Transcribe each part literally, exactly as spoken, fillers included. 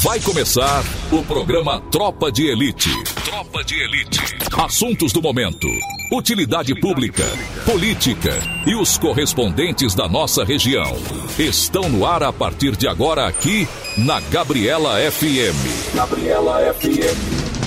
Vai começar o programa Tropa de Elite. Tropa de Elite. Assuntos do momento, utilidade pública, política e os correspondentes da nossa região. Estão no ar a partir de agora aqui na Gabriela F M. Gabriela F M.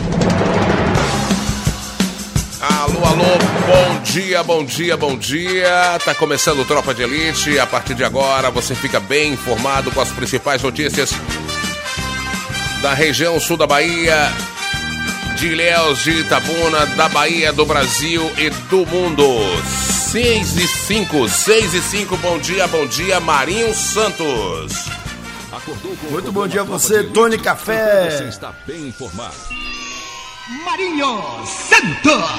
Alô, alô, bom dia, bom dia, bom dia. Tá começando o Tropa de Elite. A partir de agora você fica bem informado com as principais notícias da região sul da Bahia, de Ilhéus, de Itabuna, da Bahia, do Brasil e do mundo. seis e cinco, seis e cinco, bom dia, bom dia, Marinho Santos. Muito bom dia a você, Tony Café. Você está bem informado. Marinho Santos.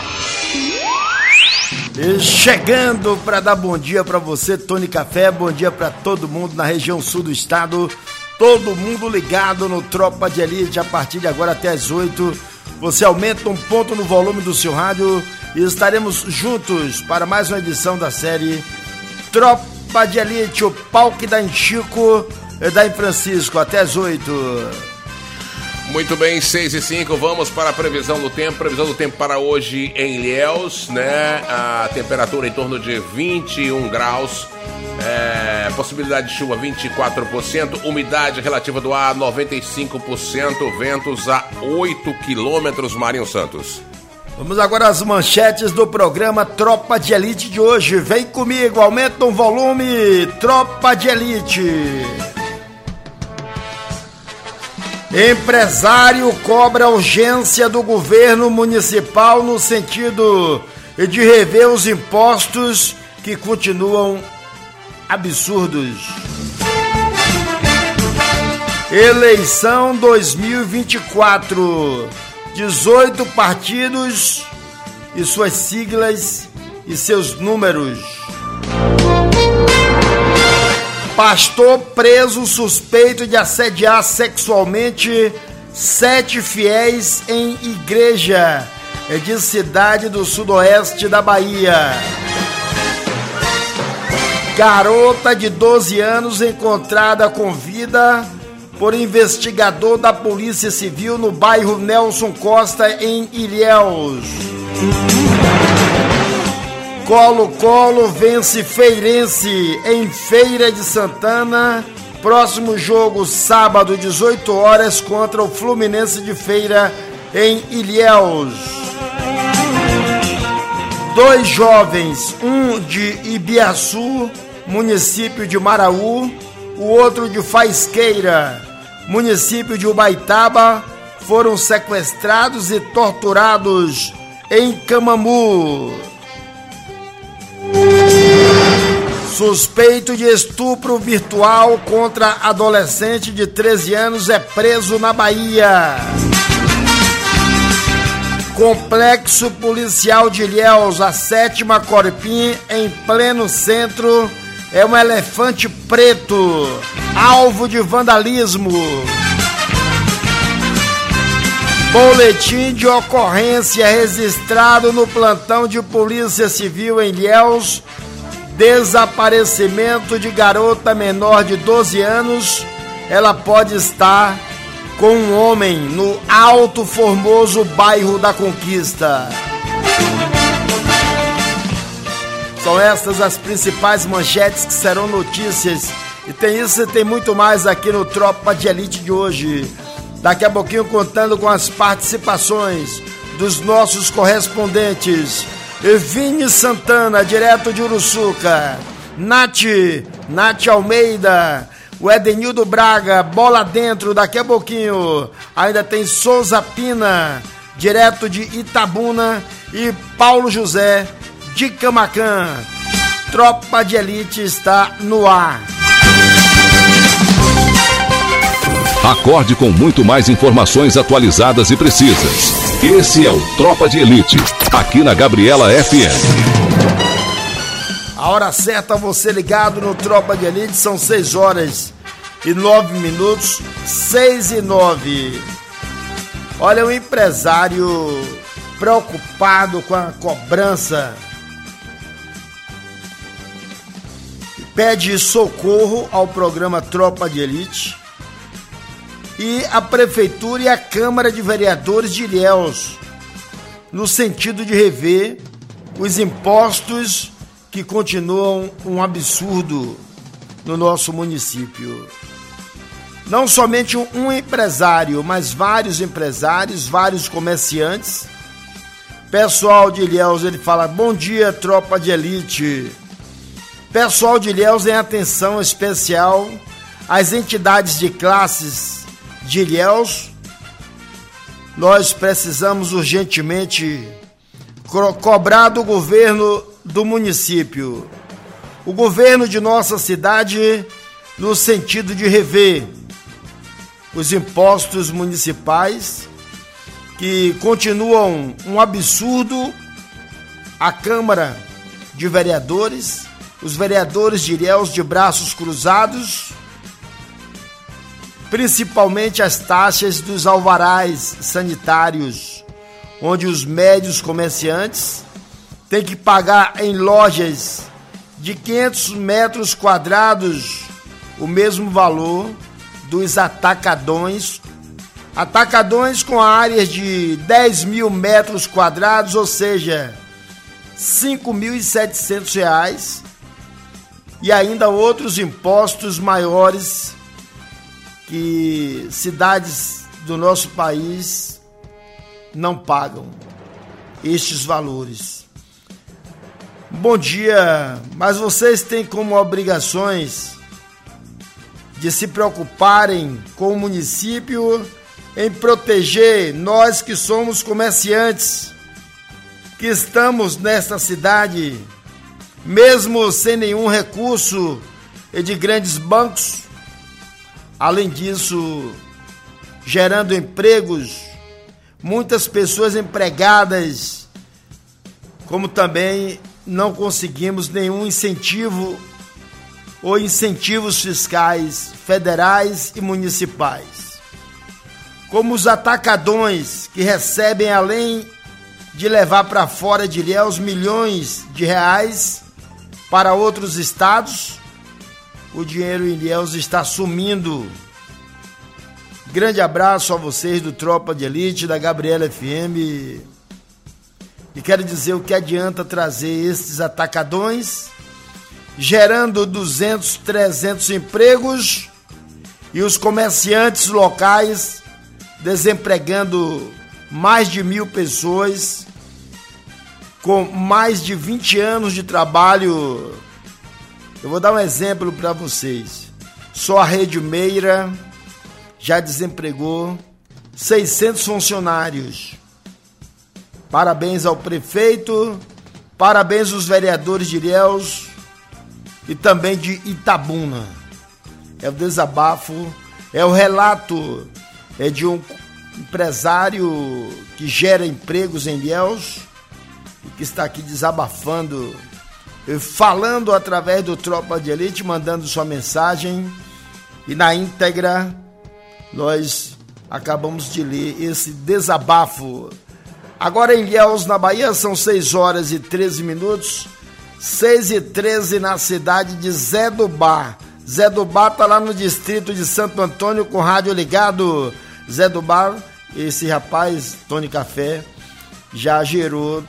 E chegando para dar bom dia para você, Tony Café, bom dia para todo mundo na região sul do estado. Todo mundo ligado no Tropa de Elite a partir de agora até as oito. Você aumenta um ponto no volume do seu rádio e estaremos juntos para mais uma edição da série Tropa de Elite, o pau que dá em Chico e dá em Francisco, até as oito. Muito bem, seis e cinco, vamos para a previsão do tempo. Previsão do tempo para hoje em Ilhéus, né? A temperatura em torno de vinte e um graus. É, possibilidade de chuva vinte e quatro por cento, umidade relativa do ar noventa e cinco por cento, ventos a oito quilômetros, Marinho Santos. Vamos agora às manchetes do programa Tropa de Elite de hoje. Vem comigo, aumenta o volume, Tropa de Elite. Empresário cobra urgência do governo municipal no sentido de rever os impostos que continuam absurdos. Eleição dois mil e vinte e quatro. dezoito partidos e suas siglas e seus números. Pastor preso suspeito de assediar sexualmente sete fiéis em igreja de cidade do sudoeste da Bahia. Garota de doze anos encontrada com vida por investigador da Polícia Civil no bairro Nelson Costa, em Ilhéus. Colo-Colo vence Feirense em Feira de Santana. Próximo jogo, sábado, dezoito horas, contra o Fluminense de Feira, em Ilhéus. Dois jovens, um de Ibiaçu, município de Maraú, o outro de Faisqueira, município de Ubaitaba, foram sequestrados e torturados em Camamu. Suspeito de estupro virtual contra adolescente de treze anos é preso na Bahia. Complexo policial de Ilhéus, a sétima Corpim, em pleno centro, é um elefante preto, alvo de vandalismo. Boletim de ocorrência registrado no plantão de Polícia Civil em Ilhéus. Desaparecimento de garota menor de doze anos. Ela pode estar com um homem no Alto Formoso, bairro da Conquista. São estas as principais manchetes que serão notícias. E tem isso e tem muito mais aqui no Tropa de Elite de hoje. Daqui a pouquinho contando com as participações dos nossos correspondentes. Vini Santana, direto de Uruçuca. Nath, Nath Almeida. O Edenildo Braga, bola dentro, daqui a pouquinho. Ainda tem Souza Pina, direto de Itabuna. E Paulo José, de Camacan. Tropa de Elite está no ar. Acorde com muito mais informações atualizadas e precisas. Esse é o Tropa de Elite, aqui na Gabriela F M. A hora certa, você ligado no Tropa de Elite, são seis horas e nove minutos, seis e nove. Olha, um empresário preocupado com a cobrança pede socorro ao programa Tropa de Elite e a Prefeitura e a Câmara de Vereadores de Ilhéus, no sentido de rever os impostos que continuam um absurdo no nosso município. Não somente um empresário, mas vários empresários, vários comerciantes. Pessoal de Ilhéus, ele fala, bom dia, tropa de elite. Pessoal de Ilhéus, em atenção especial às entidades de classes de Ilhéus. Nós precisamos urgentemente co- cobrar do governo do município, o governo de nossa cidade, no sentido de rever os impostos municipais, que continuam um absurdo. A Câmara de Vereadores, os vereadores de Ilhéus de braços cruzados, principalmente as taxas dos alvarás sanitários, onde os médios comerciantes têm que pagar em lojas de quinhentos metros quadrados o mesmo valor dos atacadões, atacadões com áreas de dez mil metros quadrados, ou seja, cinco mil e setecentos reais, e ainda outros impostos maiores que cidades do nosso país não pagam estes valores. Bom dia, mas vocês têm como obrigações de se preocuparem com o município, em proteger nós que somos comerciantes, que estamos nesta cidade, mesmo sem nenhum recurso de grandes bancos. Além disso, gerando empregos, muitas pessoas empregadas, como também não conseguimos nenhum incentivo ou incentivos fiscais federais e municipais. Como os atacadões, que recebem, além de levar para fora de Ilhéus milhões de reais para outros estados, o dinheiro em Ilhéus está sumindo. Grande abraço a vocês do Tropa de Elite, da Gabriela F M. E quero dizer o que adianta trazer esses atacadões, gerando duzentos, trezentos empregos, e os comerciantes locais desempregando mais de mil pessoas, com mais de vinte anos de trabalho. Eu vou dar um exemplo para vocês. Só a Rede Meira já desempregou seiscentos funcionários. Parabéns ao prefeito, parabéns aos vereadores de Ilhéus e também de Itabuna. É o desabafo, é o relato é de um empresário que gera empregos em Ilhéus e que está aqui desabafando, falando através do Tropa de Elite, mandando sua mensagem, e na íntegra nós acabamos de ler esse desabafo. Agora em Ilhéus, na Bahia, são seis horas e treze minutos, seis e treze na cidade de Zé do Bar. Zé do Bar está lá no distrito de Santo Antônio com rádio ligado. Zé do Bar, esse rapaz, Tony Café, já gerou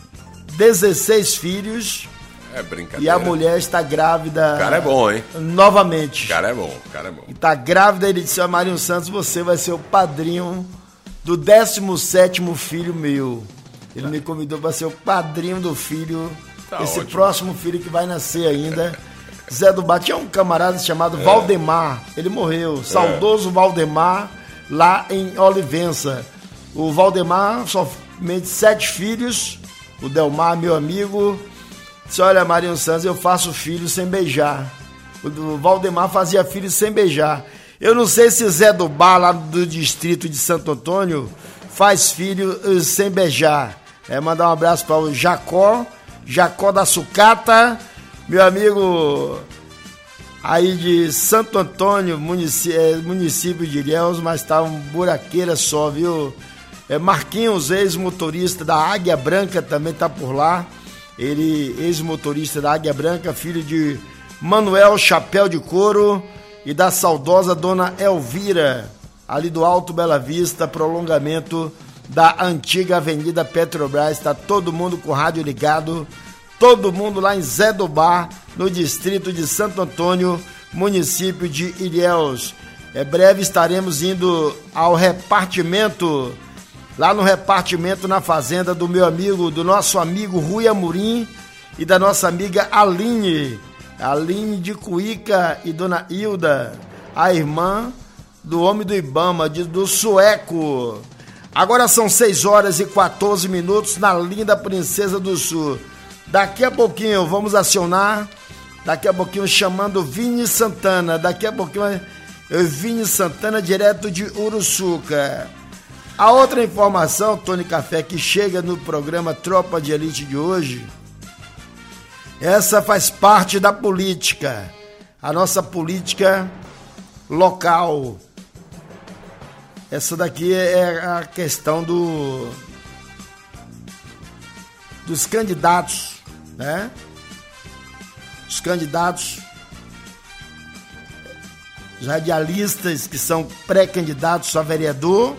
dezesseis filhos. É brincadeira. E a mulher está grávida. O cara é bom, hein? Novamente. O cara é bom, o cara é bom. E está grávida, ele disse: Marinho Santos, você vai ser o padrinho do décimo sétimo filho meu. Ele me convidou para ser o padrinho do filho, tá esse ótimo. próximo filho que vai nascer ainda. Zé do Bar tinha um camarada chamado é. Valdemar, ele morreu, saudoso é. Valdemar, lá em Olivença. O Valdemar, somente sete filhos, o Delmar, meu amigo, disse: olha, Marinho Santos, eu faço filho sem beijar. O Valdemar fazia filho sem beijar. Eu não sei se Zé do Bar, lá do distrito de Santo Antônio, faz filho sem beijar. É, mandar um abraço para o Jacó, Jacó da Sucata, meu amigo aí de Santo Antônio, município, município de Ilhéus, mas tá um buraqueira só, viu? É, Marquinhos, ex-motorista da Águia Branca, também tá por lá. Ele, ex-motorista da Águia Branca, filho de Manuel Chapéu de Couro e da saudosa dona Elvira. ali do Alto Bela Vista, prolongamento da antiga Avenida Petrobras. Está todo mundo com o rádio ligado, todo mundo lá em Zé do Bar, no distrito de Santo Antônio, município de Ilhéus. É breve estaremos indo ao repartimento, lá no repartimento na fazenda do meu amigo, do nosso amigo Rui Amorim e da nossa amiga Aline, Aline de Cuíca e dona Hilda, a irmã do homem do Ibama, de, do Sueco. Agora são seis horas e quatorze minutos na linda Princesa do Sul. Daqui a pouquinho vamos acionar, daqui a pouquinho chamando Vini Santana, daqui a pouquinho eu Vini Santana direto de Uruçuca. A outra informação, Tony Café, que chega no programa Tropa de Elite de hoje, essa faz parte da política, a nossa política local. Essa daqui é a questão do, dos candidatos, né? Os candidatos radialistas que são pré-candidatos a vereador,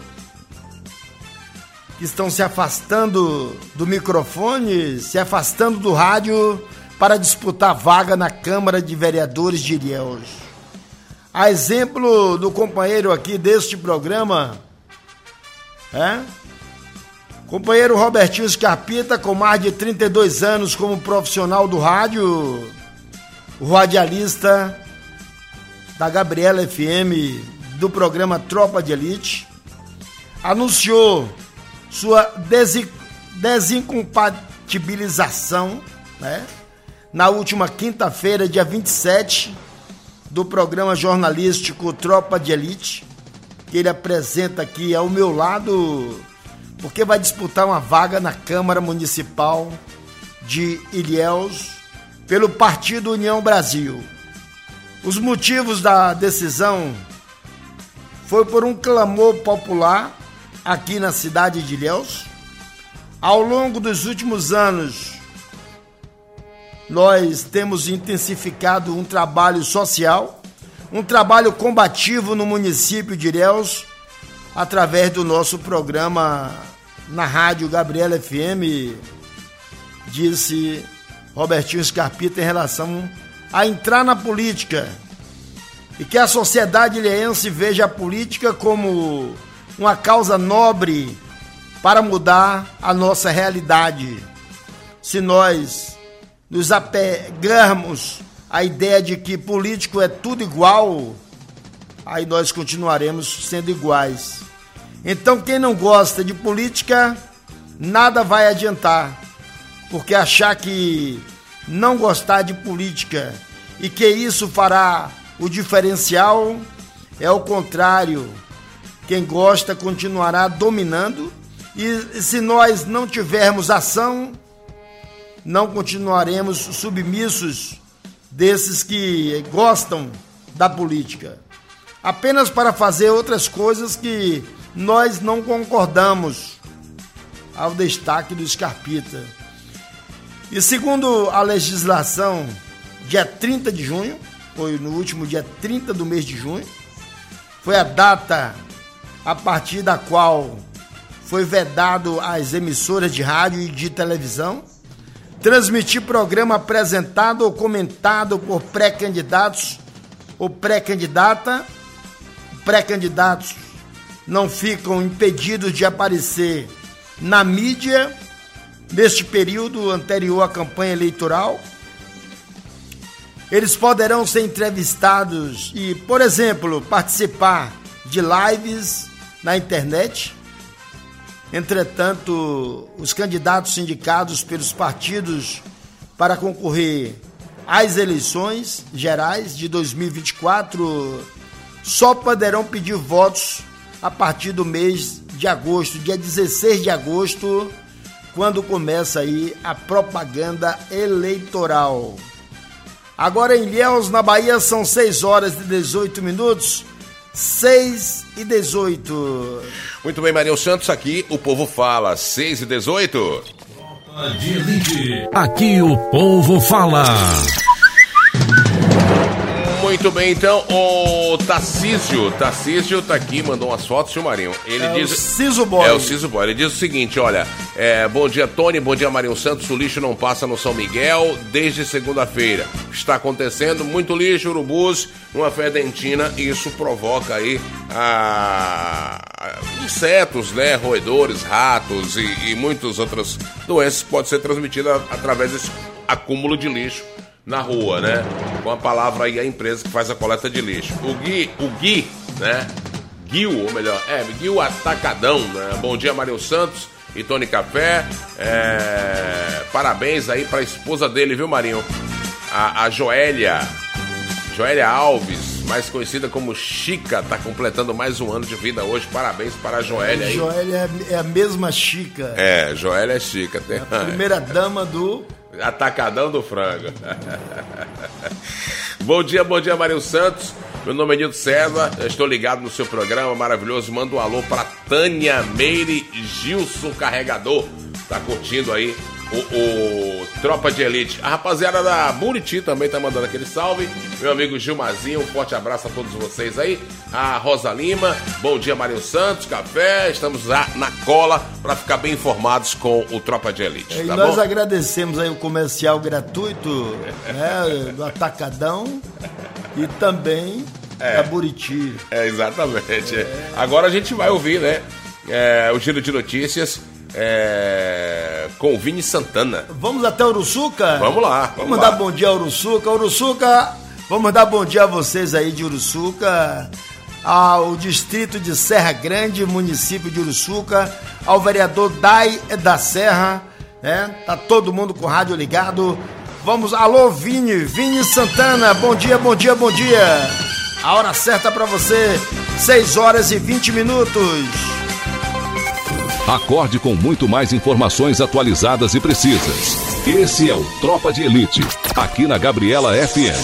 que estão se afastando do microfone, se afastando do rádio para disputar vaga na Câmara de Vereadores de Ilhéus. A exemplo do companheiro aqui deste programa, é? Companheiro Robertinho Scarpita, com mais de trinta e dois anos como profissional do rádio, o radialista da Gabriela F M, do programa Tropa de Elite, anunciou sua desi- desincompatibilização, né, na última quinta-feira, dia vinte e sete, do programa jornalístico Tropa de Elite, que ele apresenta aqui ao meu lado, porque vai disputar uma vaga na Câmara Municipal de Ilhéus pelo Partido União Brasil. Os motivos da decisão foi por um clamor popular aqui na cidade de Ilhéus. Ao longo dos últimos anos, nós temos intensificado um trabalho social, um trabalho combativo no município de Ilhéus, através do nosso programa na rádio Gabriela F M, disse Robertinho Scarpita, em relação a entrar na política, e que a sociedade ilhéense veja a política como uma causa nobre para mudar a nossa realidade. Se nós nos apegarmos à ideia de que político é tudo igual, aí nós continuaremos sendo iguais. Então, quem não gosta de política, nada vai adiantar, porque achar que não gostar de política e que isso fará o diferencial é o contrário. Quem gosta continuará dominando, e se nós não tivermos ação, não continuaremos submissos desses que gostam da política, apenas para fazer outras coisas que nós não concordamos, ao destaque do Scarpita. E segundo a legislação, dia trinta de junho, foi no último dia trinta do mês de junho, foi a data a partir da qual foi vedado às emissoras de rádio e de televisão transmitir programa apresentado ou comentado por pré-candidatos ou pré-candidata. Pré-candidatos não ficam impedidos de aparecer na mídia neste período anterior à campanha eleitoral. Eles poderão ser entrevistados e, por exemplo, participar de lives na internet. Entretanto, os candidatos indicados pelos partidos para concorrer às eleições gerais de dois mil e vinte e quatro só poderão pedir votos a partir do mês de agosto, dia dezesseis de agosto, quando começa aí a propaganda eleitoral. Agora em Ilhéus, na Bahia, são seis horas e dezoito minutos. seis e dezoito. Muito bem, Maria Santos, aqui o povo fala. seis e dezoito. Tropa de Elite. Aqui o povo fala. Muito bem, então, o Tarcísio, Tarcísio tá aqui, mandou umas fotos, viu, Marinho? Ele é diz... o Ciso Boy. É o Ciso Boy. Ele diz o seguinte, olha, é, bom dia, Tony, bom dia, Marinho Santos, o lixo não passa no São Miguel desde segunda-feira. Está acontecendo muito lixo, urubus, uma fedentina, e isso provoca aí a... insetos, né, roedores, ratos e, e muitas outras doenças que podem ser transmitidas através desse acúmulo de lixo na rua, né? Com a palavra aí a empresa que faz a coleta de lixo. O Gui, o Gui, né? Guil, ou melhor, é, Guil Atacadão, né? Bom dia, Marinho Santos e Tony Café. É, parabéns aí pra esposa dele, viu, Marinho? A, a Joélia, Joélia Alves, mais conhecida como Chica, tá completando mais um ano de vida hoje. Parabéns para a Joélia aí. Joélia é a mesma Chica. É, Joélia é Chica. Tem... A primeira dama do... Atacadão do frango. Bom dia, bom dia, Marinho Santos. Meu nome é Nildo César, eu estou ligado no seu programa maravilhoso. Manda um alô para Tânia Meire Gilson Carregador. Tá curtindo aí o, o Tropa de Elite. A rapaziada da Buriti também tá mandando aquele salve. Meu amigo Gilmazinho, um forte abraço a todos vocês aí. A Rosa Lima, bom dia, Marinho Santos, Café. Estamos lá na cola para ficar bem informados com o Tropa de Elite. E tá nós bom? agradecemos aí o comercial gratuito, né, do Atacadão e também É. da Buriti. É, exatamente. É. Agora a gente vai ouvir, né? É, o giro de notícias é, com o Vini Santana. Vamos até Uruçuca? Vamos lá. Vamos, Vamos lá. dar bom dia a Uruçuca. Uruçuca, vamos dar bom dia a vocês aí de Uruçuca, ao distrito de Serra Grande, município de Uruçuca, ao vereador Dai da Serra, né? Tá todo mundo com o rádio ligado. Vamos, alô Vini, Vini Santana, bom dia, bom dia, bom dia. A hora certa pra você, seis horas e vinte minutos. Acorde com muito mais informações atualizadas e precisas. Esse é o Tropa de Elite, aqui na Gabriela F M.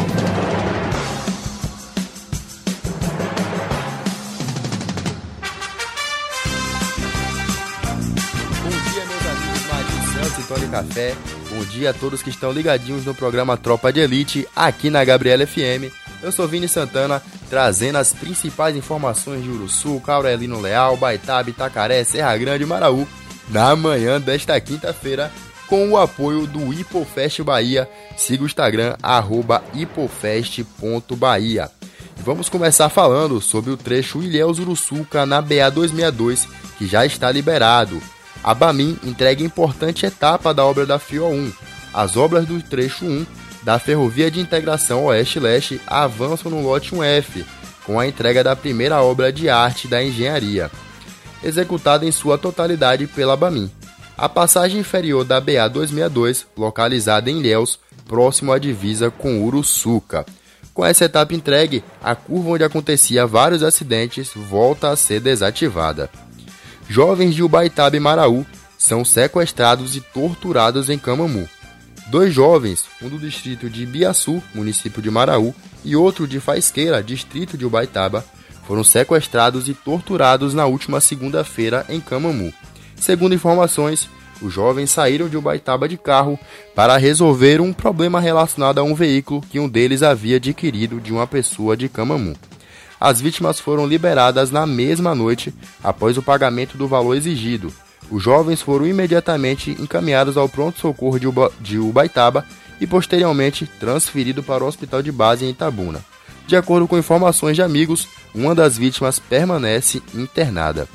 Bom dia, meus amigos Marinho Santos e Tony Café. Bom dia a todos que estão ligadinhos no programa Tropa de Elite, aqui na Gabriela F M. Eu sou Vini Santana, trazendo as principais informações de Uruçuca, Aurelino Leal, Baitaba, Itacaré, Serra Grande e Maraú, na manhã desta quinta-feira, com o apoio do Hipofest Bahia. Siga o Instagram, arroba hipofest ponto bahia. Vamos começar falando sobre o trecho Ilhéus-Uruçuca na B A duzentos e sessenta e dois, que já está liberado. A Bamin entrega importante etapa da obra da Fio um. As obras do trecho um da Ferrovia de Integração Oeste-Leste avançam no lote um F, com a entrega da primeira obra de arte da engenharia, executada em sua totalidade pela Bamin. A passagem inferior da B A duzentos e sessenta e dois, localizada em Ilhéus, próximo à divisa com Uruçuca. Com essa etapa entregue, a curva onde acontecia vários acidentes volta a ser desativada. Jovens de Ubaitaba e Maraú são sequestrados e torturados em Camamu. Dois jovens, um do distrito de Ibiaçu, município de Maraú, e outro de Faisqueira, distrito de Ubaitaba, foram sequestrados e torturados na última segunda-feira em Camamu. Segundo informações, os jovens saíram de Ubaitaba de carro para resolver um problema relacionado a um veículo que um deles havia adquirido de uma pessoa de Camamu. As vítimas foram liberadas na mesma noite após o pagamento do valor exigido. Os jovens foram imediatamente encaminhados ao pronto-socorro de, Uba, de Ubaitaba e posteriormente transferidos para o hospital de base em Itabuna. De acordo com informações de amigos, uma das vítimas permanece internada.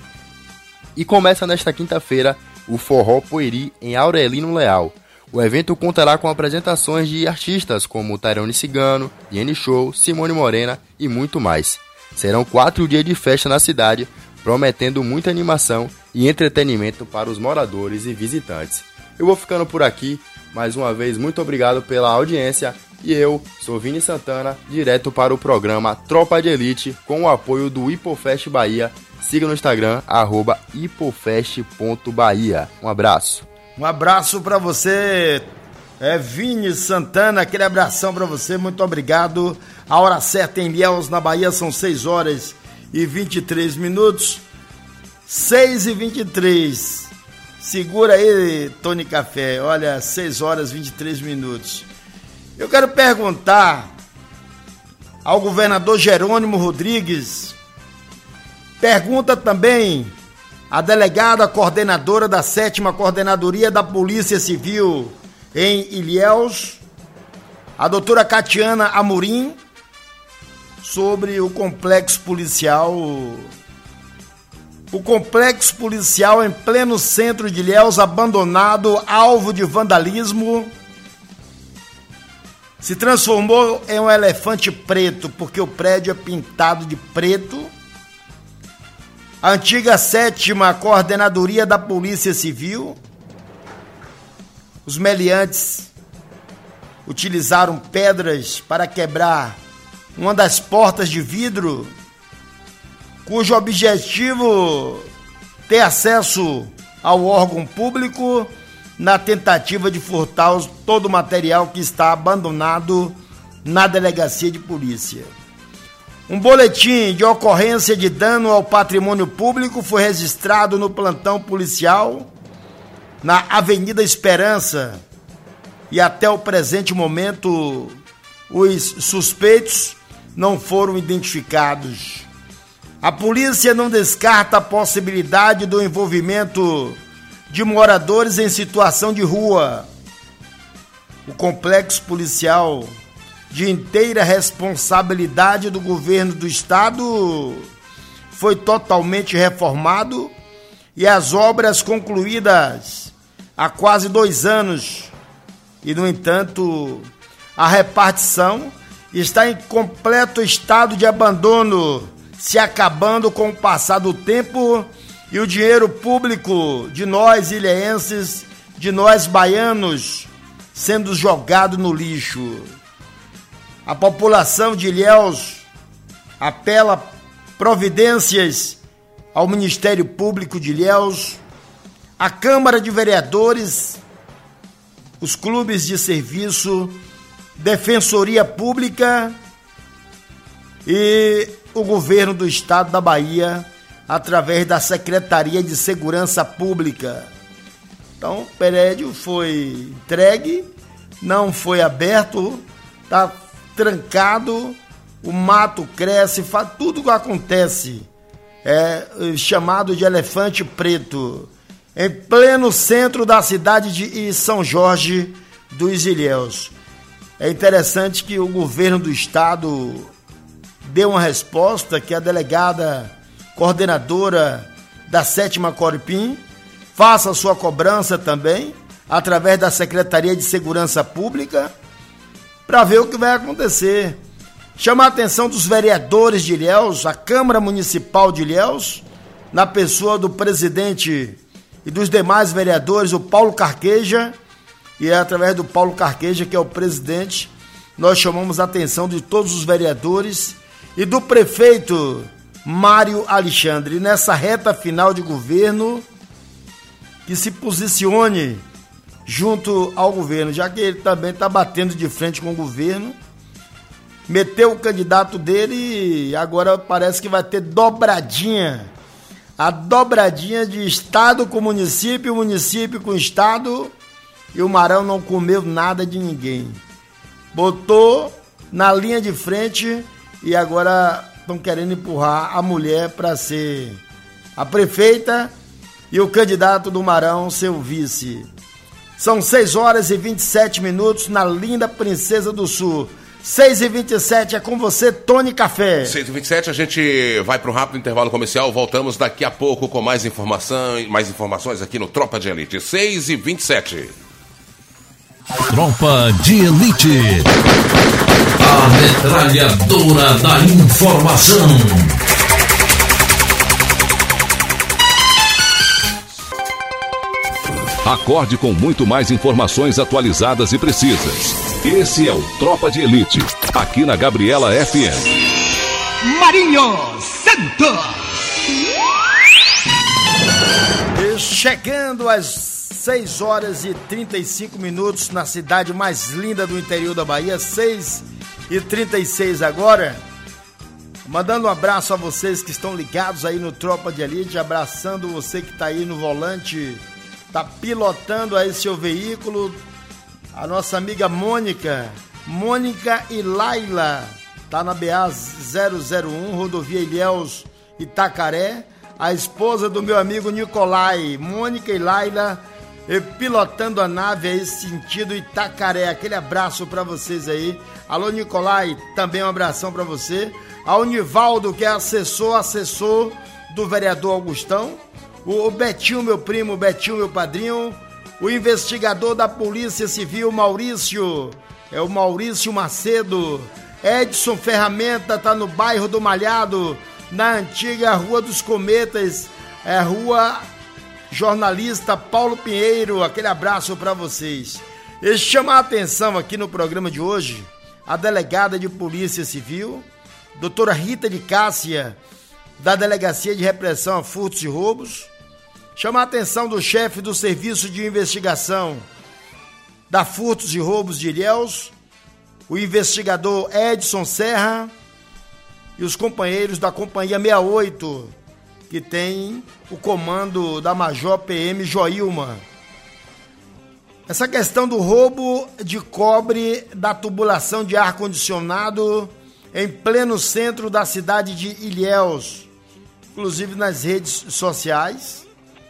E começa nesta quinta-feira o Forró Poeri em Aurelino Leal. O evento contará com apresentações de artistas como Tairone Cigano, Iene Show, Simone Morena e muito mais. Serão quatro dias de festa na cidade, prometendo muita animação e entretenimento para os moradores e visitantes. Eu vou ficando por aqui, mais uma vez muito obrigado pela audiência e eu sou Vini Santana, direto para o programa Tropa de Elite com o apoio do Hipofest Bahia. Siga no Instagram, arroba hipofest ponto bahia. Um abraço. Um abraço para você, é Vini Santana, aquele abração para você, muito obrigado. A hora certa em Ilhéus, na Bahia, são seis horas e vinte e três minutos. seis e vinte e três. Segura aí, Tony Café. Olha, seis horas e vinte e três minutos. Eu quero perguntar ao governador Jerônimo Rodrigues. Pergunta também à delegada coordenadora da sétima Coordenadoria da Polícia Civil em Ilhéus, a doutora Catiana Amorim, sobre o complexo policial. O complexo policial em pleno centro de Ilhéus, abandonado, alvo de vandalismo, se transformou em um elefante preto, porque o prédio é pintado de preto. A antiga sétima Coordenadoria da Polícia Civil, os meliantes utilizaram pedras para quebrar uma das portas de vidro, cujo objetivo ter acesso ao órgão público na tentativa de furtar todo o material que está abandonado na delegacia de polícia. Um boletim de ocorrência de dano ao patrimônio público foi registrado no plantão policial na Avenida Esperança e até o presente momento os suspeitos não foram identificados. A polícia não descarta a possibilidade do envolvimento de moradores em situação de rua. O complexo policial, de inteira responsabilidade do governo do estado, foi totalmente reformado e as obras concluídas há quase dois anos. E, no entanto, a repartição está em completo estado de abandono, se acabando com o passar do tempo e o dinheiro público de nós ilhéenses, de nós baianos, sendo jogado no lixo. A população de Ilhéus apela providências ao Ministério Público de Ilhéus, à Câmara de Vereadores, os clubes de serviço, Defensoria Pública e o governo do estado da Bahia, através da Secretaria de Segurança Pública. Então, o prédio foi entregue, não foi aberto, está trancado, o mato cresce, faz tudo o que acontece. É chamado de elefante preto, em pleno centro da cidade de São Jorge dos Ilhéus. É interessante que o governo do estado deu uma resposta, que a delegada coordenadora da sétima Corpim faça a sua cobrança também, através da Secretaria de Segurança Pública, para ver o que vai acontecer. Chama a atenção dos vereadores de Ilhéus, a Câmara Municipal de Ilhéus, na pessoa do presidente e dos demais vereadores, o Paulo Carqueja, e é através do Paulo Carqueja, que é o presidente, nós chamamos a atenção de todos os vereadores e do prefeito Mário Alexandre, nessa reta final de governo, que se posicione junto ao governo, já que ele também está batendo de frente com o governo, meteu o candidato dele e agora parece que vai ter dobradinha, a dobradinha de estado com município, município com estado, e o Marão não comeu nada de ninguém. Botou na linha de frente e agora estão querendo empurrar a mulher para ser a prefeita e o candidato do Marão ser o vice. São seis horas e vinte e sete minutos na linda Princesa do Sul. seis e vinte e sete é com você, Tony Café. seis e vinte e sete, a gente vai para um rápido intervalo comercial. Voltamos daqui a pouco com mais informação, mais informações aqui no Tropa de Elite. seis e vinte e sete. Tropa de Elite. A metralhadora da informação. Acorde com muito mais informações atualizadas e precisas. Esse é o Tropa de Elite, aqui na Gabriela F M. Marinho Santos. E chegando às seis horas e trinta e cinco minutos na cidade mais linda do interior da Bahia, seis e trinta e seis agora. Mandando um abraço a vocês que estão ligados aí no Tropa de Elite, abraçando você que está aí no volante, está pilotando aí seu veículo. A nossa amiga Mônica, Mônica e Laila, tá na B A zero zero um, rodovia Ilhéus, Itacaré. A esposa do meu amigo Nicolai, Mônica e Laila, pilotando a nave aí, sentido Itacaré. Aquele abraço pra vocês aí. Alô, Nicolai, também um abração pra você. Ao Nivaldo, que é assessor, assessor do vereador Augustão. O Betinho, meu primo, Betinho, meu padrinho. O investigador da Polícia Civil, Maurício, é o Maurício Macedo. Edson Ferramenta tá no bairro do Malhado, na antiga Rua dos Cometas, é Rua Jornalista Paulo Pinheiro. Aquele abraço para vocês. E chamar a atenção aqui no programa de hoje, a delegada de Polícia Civil, doutora Rita de Cássia, da Delegacia de Repressão a Furtos e Roubos. Chamar a atenção do chefe do Serviço de Investigação da Furtos e Roubos de Ilhéus, o investigador Edson Serra, e os companheiros da Companhia sessenta e oito, que tem o comando da Major P M Joilma. Essa questão do roubo de cobre da tubulação de ar-condicionado em pleno centro da cidade de Ilhéus, inclusive nas redes sociais,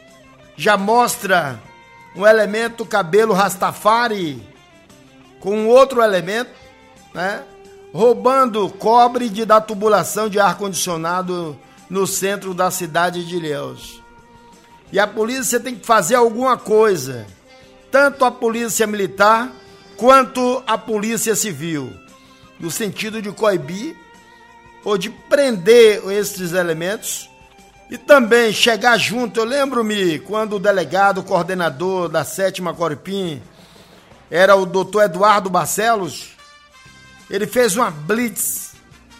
já mostra um elemento cabelo Rastafari com outro elemento, né, roubando cobre de, da tubulação de ar-condicionado no centro da cidade de Ilhéus. E a polícia tem que fazer alguma coisa, tanto a polícia militar quanto a polícia civil, no sentido de coibir ou de prender esses elementos e também chegar junto. Eu lembro-me quando o delegado, coordenador da sétima Corpim, era o doutor Eduardo Barcelos, ele fez uma blitz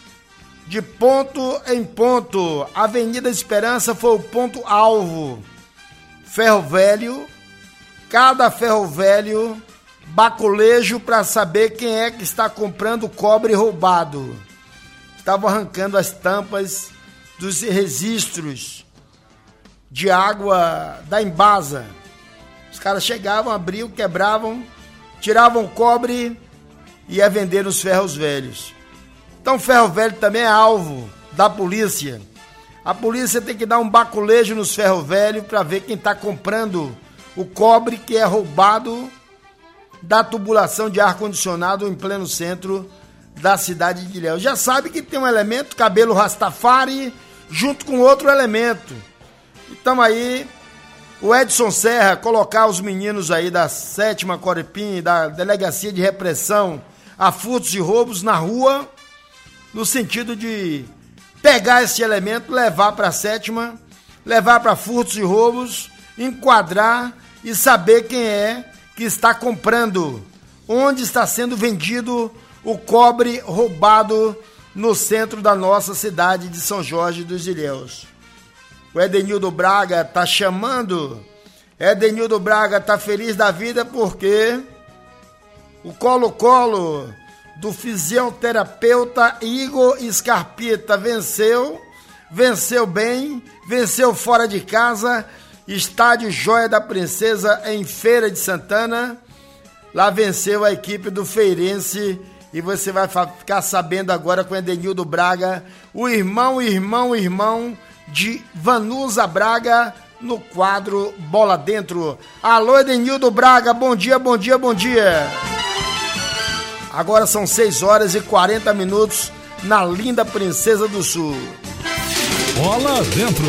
de ponto em ponto. Avenida Esperança foi o ponto-alvo. Ferro Velho, cada ferro velho, baculejo para saber quem é que está comprando cobre roubado. Estavam arrancando as tampas dos registros de água da Embasa. Os caras chegavam, abriam, quebravam, tiravam cobre e ia vender os ferros velhos. Então ferro velho também é alvo da polícia. A polícia tem que dar um baculejo nos ferros velhos para ver quem está comprando o cobre que é roubado da tubulação de ar-condicionado em pleno centro da cidade de Ilhéus. Já sabe que tem um elemento, cabelo Rastafari, junto com outro elemento. Então aí, o Edson Serra colocar os meninos aí da sétima Corpim, da Delegacia de Repressão a Furtos e Roubos na rua, no sentido de pegar esse elemento, levar para a sétima, levar para Furtos e Roubos, enquadrar e saber quem é que está comprando, onde está sendo vendido o cobre roubado no centro da nossa cidade de São Jorge dos Ilhéus. O Edenildo Braga tá chamando, Edenildo Braga tá feliz da vida porque o Colo-Colo do fisioterapeuta Igor Scarpita venceu, venceu bem, venceu fora de casa, estádio Joia da Princesa em Feira de Santana, lá venceu a equipe do Feirense. E você vai ficar sabendo agora com o Edenildo Braga, o irmão, irmão, irmão de Vanusa Braga, no quadro Bola Dentro. Alô, Edenildo Braga, bom dia, bom dia, bom dia. Agora são seis horas e quarenta minutos na linda Princesa do Sul. Bola Dentro.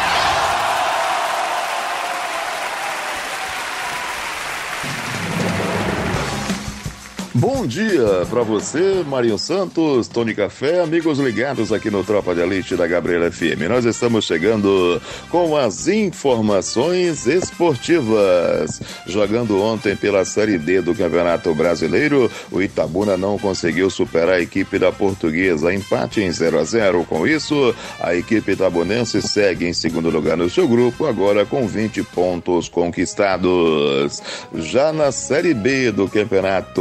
Bom dia para você, Marinho Santos, Tony Café, amigos ligados aqui no Tropa de Elite da Gabriela F M. Nós estamos chegando com as informações esportivas. Jogando ontem pela Série D do Campeonato Brasileiro, o Itabuna não conseguiu superar a equipe da Portuguesa, empate em zero a zero. Com isso, a equipe itabunense segue em segundo lugar no seu grupo, agora com vinte pontos conquistados. Já na Série B do Campeonato Baiano,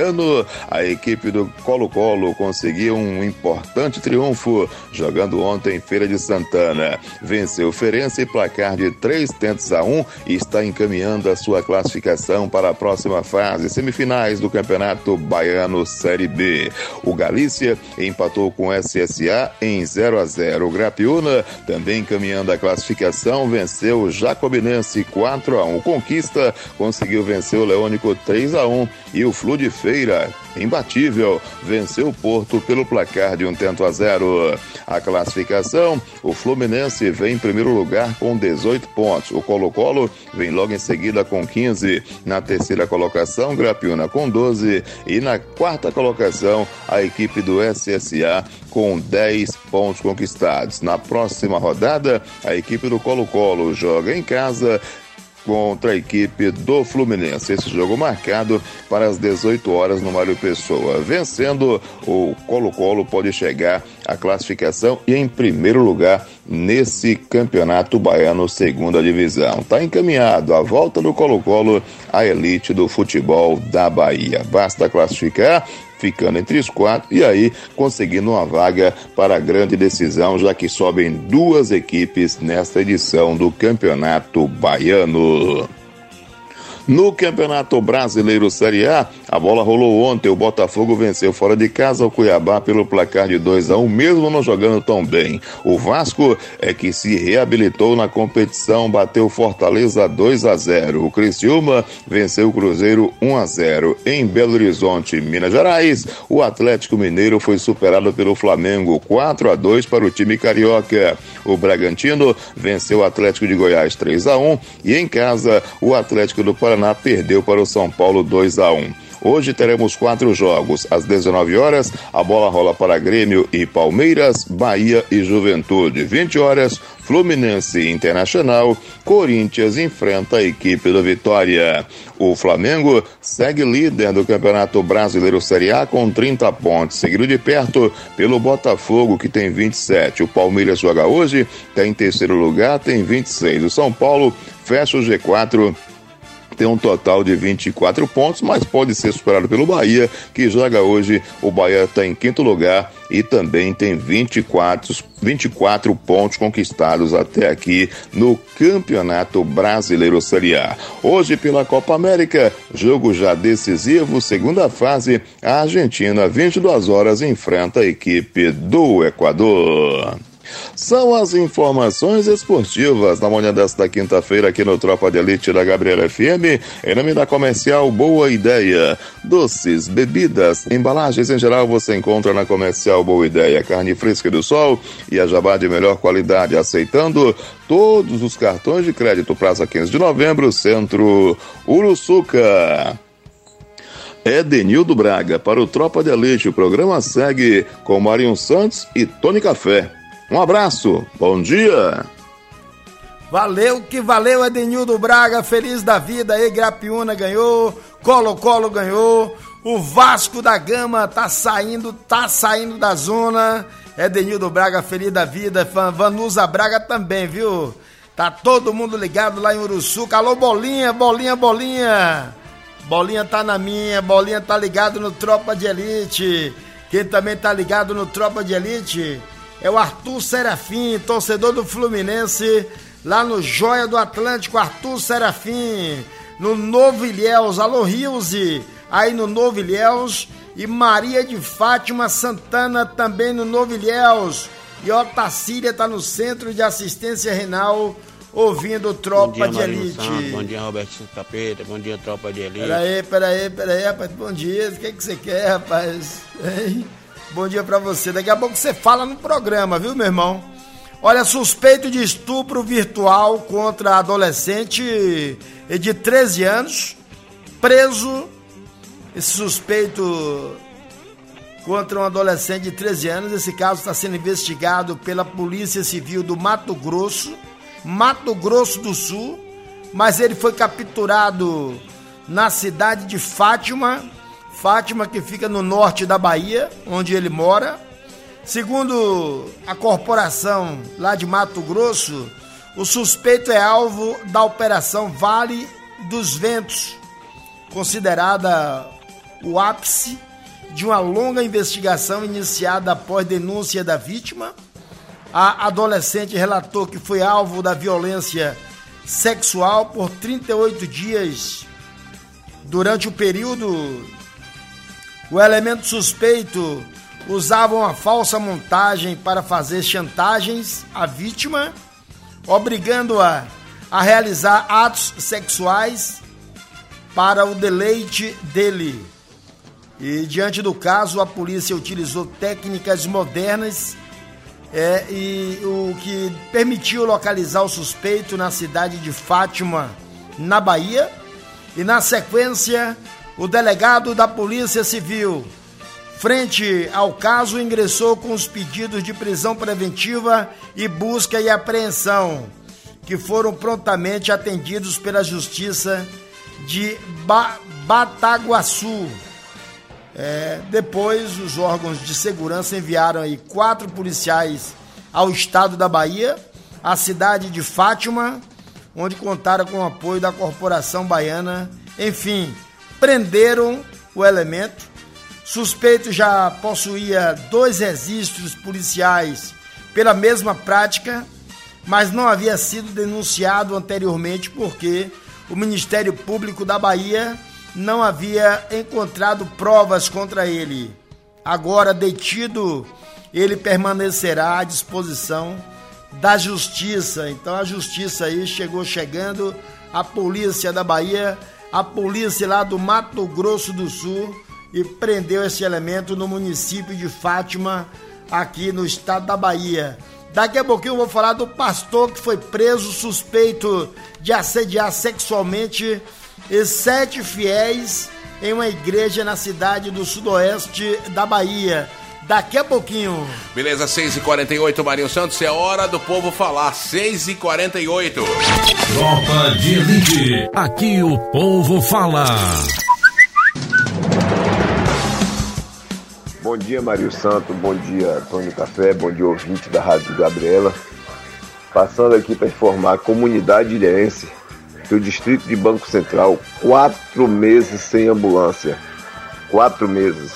Baiano, a equipe do Colo-Colo conseguiu um importante triunfo jogando ontem em Feira de Santana. Venceu o Feirense placar de três tentos a um e está encaminhando a sua classificação para a próxima fase, semifinais do Campeonato Baiano Série B. O Galícia empatou com o S S A em zero a zero. O Grapiúna, também encaminhando a classificação, venceu o Jacobinense quatro a um. O Conquista conseguiu vencer o Leônico três a um e o Flu de Feira, imbatível, venceu o Porto pelo placar de um tento a zero. A classificação, o Fluminense vem em primeiro lugar com dezoito pontos. O Colo-Colo vem logo em seguida com quinze. Na terceira colocação, Grapiúna com doze. E na quarta colocação, a equipe do S S A com dez pontos conquistados. Na próxima rodada, a equipe do Colo-Colo joga em casa contra a equipe do Fluminense. Esse jogo marcado para as dezoito horas no Mário Pessoa. Vencendo, o Colo-Colo pode chegar à classificação e em primeiro lugar nesse Campeonato Baiano Segunda Divisão. Está encaminhado a volta do Colo-Colo à elite do futebol da Bahia. Basta classificar, ficando entre os quatro e aí conseguindo uma vaga para a grande decisão, já que sobem duas equipes nesta edição do Campeonato Baiano. No Campeonato Brasileiro Série A, a bola rolou ontem. O Botafogo venceu fora de casa o Cuiabá pelo placar de dois a um, mesmo não jogando tão bem. O Vasco é que se reabilitou na competição, bateu Fortaleza dois a zero. O Criciúma venceu o Cruzeiro um a zero. Em Belo Horizonte, Minas Gerais, o Atlético Mineiro foi superado pelo Flamengo quatro a dois para o time carioca. O Bragantino venceu o Atlético de Goiás três a um e em casa o Atlético do Paraná perdeu para o São Paulo dois a um. Hoje teremos quatro jogos. Às dezenove horas, a bola rola para Grêmio e Palmeiras, Bahia e Juventude. vinte horas, Fluminense e Internacional. Corinthians enfrenta a equipe do Vitória. O Flamengo segue líder do Campeonato Brasileiro Série A com trinta pontos, seguido de perto pelo Botafogo, que tem vinte e sete. O Palmeiras joga hoje, está em terceiro lugar, tem vinte e seis. O São Paulo fecha o G quatro, tem um total de vinte e quatro pontos, mas pode ser superado pelo Bahia, que joga hoje. O Bahia está em quinto lugar e também tem vinte e quatro, vinte e quatro pontos conquistados até aqui no Campeonato Brasileiro Série A. Hoje, pela Copa América, jogo já decisivo, segunda fase, a Argentina, vinte e duas horas, enfrenta a equipe do Equador. São as informações esportivas na manhã desta quinta-feira aqui no Tropa de Elite da Gabriela F M, em nome da Comercial Boa Ideia. Doces, bebidas, embalagens em geral você encontra na Comercial Boa Ideia. Carne fresca do sol e a jabá de melhor qualidade, aceitando todos os cartões de crédito. Praça quinze de novembro, Centro Uruçuca. Edenildo Braga para o Tropa de Elite. O programa segue com Marinho Santos e Tony Café. Um abraço, bom dia. Valeu que valeu, Edenildo Braga, feliz da vida aí. Grapiúna ganhou, Colo-Colo ganhou, o Vasco da Gama tá saindo, tá saindo da zona. Edenildo Braga, feliz da vida. Vanusa Braga também, viu? Tá todo mundo ligado lá em Uruçuca. Alô, Bolinha, Bolinha, Bolinha. Bolinha tá na minha, Bolinha tá ligado no Tropa de Elite. Quem também tá ligado no Tropa de Elite é o Arthur Serafim, torcedor do Fluminense, lá no Joia do Atlântico. Arthur Serafim, no Novo Ilhéus. Alô, Rilze, aí no Novo Ilhéus. E Maria de Fátima Santana, também no Novo Ilhéus. E Otacília tá no Centro de Assistência Renal, ouvindo Tropa bom dia, de Elite. Santos, bom dia, Robertinho Capeta, bom dia, Tropa de Elite. Peraí, peraí, peraí, rapaz, bom dia. O que, é que você quer, rapaz? Hein? Bom dia pra você. Daqui a pouco você fala no programa, viu, meu irmão? Olha, suspeito de estupro virtual contra adolescente de treze anos, preso. Esse suspeito contra um adolescente de treze anos, esse caso está sendo investigado pela Polícia Civil do Mato Grosso, Mato Grosso do Sul, mas ele foi capturado na cidade de Fátima, Fátima, que fica no norte da Bahia, onde ele mora. Segundo a corporação lá de Mato Grosso, o suspeito é alvo da Operação Vale dos Ventos, considerada o ápice de uma longa investigação iniciada após denúncia da vítima. A adolescente relatou que foi alvo da violência sexual por trinta e oito dias. Durante o período, o elemento suspeito usava uma falsa montagem para fazer chantagens à vítima, obrigando-a a realizar atos sexuais para o deleite dele. E diante do caso, a polícia utilizou técnicas modernas é, e o que permitiu localizar o suspeito na cidade de Fátima, na Bahia. E na sequência, o delegado da Polícia Civil, frente ao caso, ingressou com os pedidos de prisão preventiva e busca e apreensão, que foram prontamente atendidos pela Justiça de ba- Bataguaçu. É, depois, os órgãos de segurança enviaram aí quatro policiais ao estado da Bahia, à cidade de Fátima, onde contaram com o apoio da Corporação Baiana. Enfim, prenderam o elemento. Suspeito já possuía dois registros policiais pela mesma prática, mas não havia sido denunciado anteriormente porque o Ministério Público da Bahia não havia encontrado provas contra ele. Agora detido, ele permanecerá à disposição da Justiça. Então a Justiça aí chegou chegando, a Polícia da Bahia, a polícia lá do Mato Grosso do Sul, e prendeu esse elemento no município de Fátima, aqui no estado da Bahia. Daqui a pouquinho eu vou falar do pastor que foi preso suspeito de assediar sexualmente e sete fiéis em uma igreja na cidade do sudoeste da Bahia. Daqui a pouquinho. Beleza, seis e quarenta e oito, Marinho Santos, é hora do povo falar. seis e quarenta e oito. Tropa de Elite. Aqui o povo fala. Bom dia, Mário Santos, bom dia, Tony Café, bom dia, ouvinte da Rádio Gabriela. Passando aqui para informar a comunidade ilhéense que o distrito de Banco Central, quatro meses sem ambulância. Quatro meses.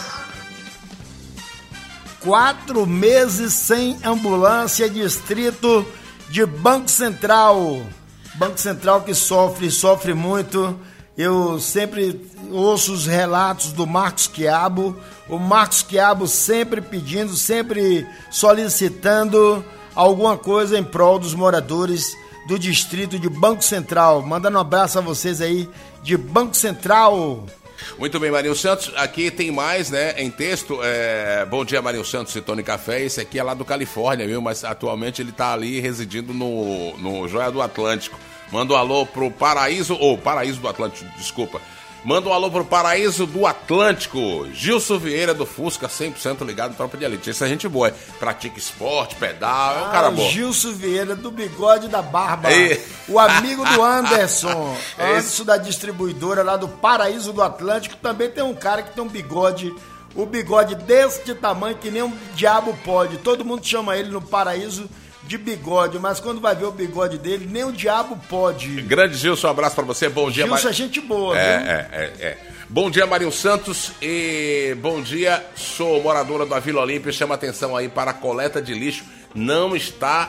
Quatro meses sem ambulância, distrito de Banco Central. Banco Central que sofre, sofre muito. Eu sempre ouço os relatos do Marcos Quiabo. O Marcos Quiabo sempre pedindo, sempre solicitando alguma coisa em prol dos moradores do distrito de Banco Central. Mandando um abraço a vocês aí de Banco Central. Muito bem, Marinho Santos, aqui tem mais, né, em texto. É... Bom dia, Marinho Santos e Tony Café. Esse aqui é lá do Califórnia, viu? Mas atualmente ele tá ali residindo no, no Joia do Atlântico. Manda um alô pro Paraíso, ou oh, Paraíso do Atlântico, desculpa. Manda um alô pro Paraíso do Atlântico. Gilson Vieira do Fusca, cem por cento ligado no Tropa de Elite. Essa gente boa, é. Pratica esporte, pedal, ah, é um cara bom. Gilson Vieira do Bigode da Barba. E... O amigo do Anderson. Anderson da distribuidora lá do Paraíso do Atlântico. Também tem um cara que tem um bigode, o bigode desse tamanho que nem um diabo pode. Todo mundo chama ele no Paraíso de bigode, mas quando vai ver o bigode dele, nem o diabo pode. Grande Gilson, um abraço pra você, bom dia. Gilson Mar... é gente boa, é, viu? É, é, é. Bom dia, Marinho Santos, e bom dia, sou moradora da Vila Olímpia, chama atenção aí para a coleta de lixo, não está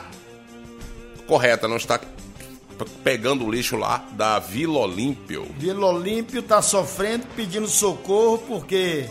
correta, não está pegando o lixo lá da Vila Olímpia. Vila Olímpia tá sofrendo, pedindo socorro, porque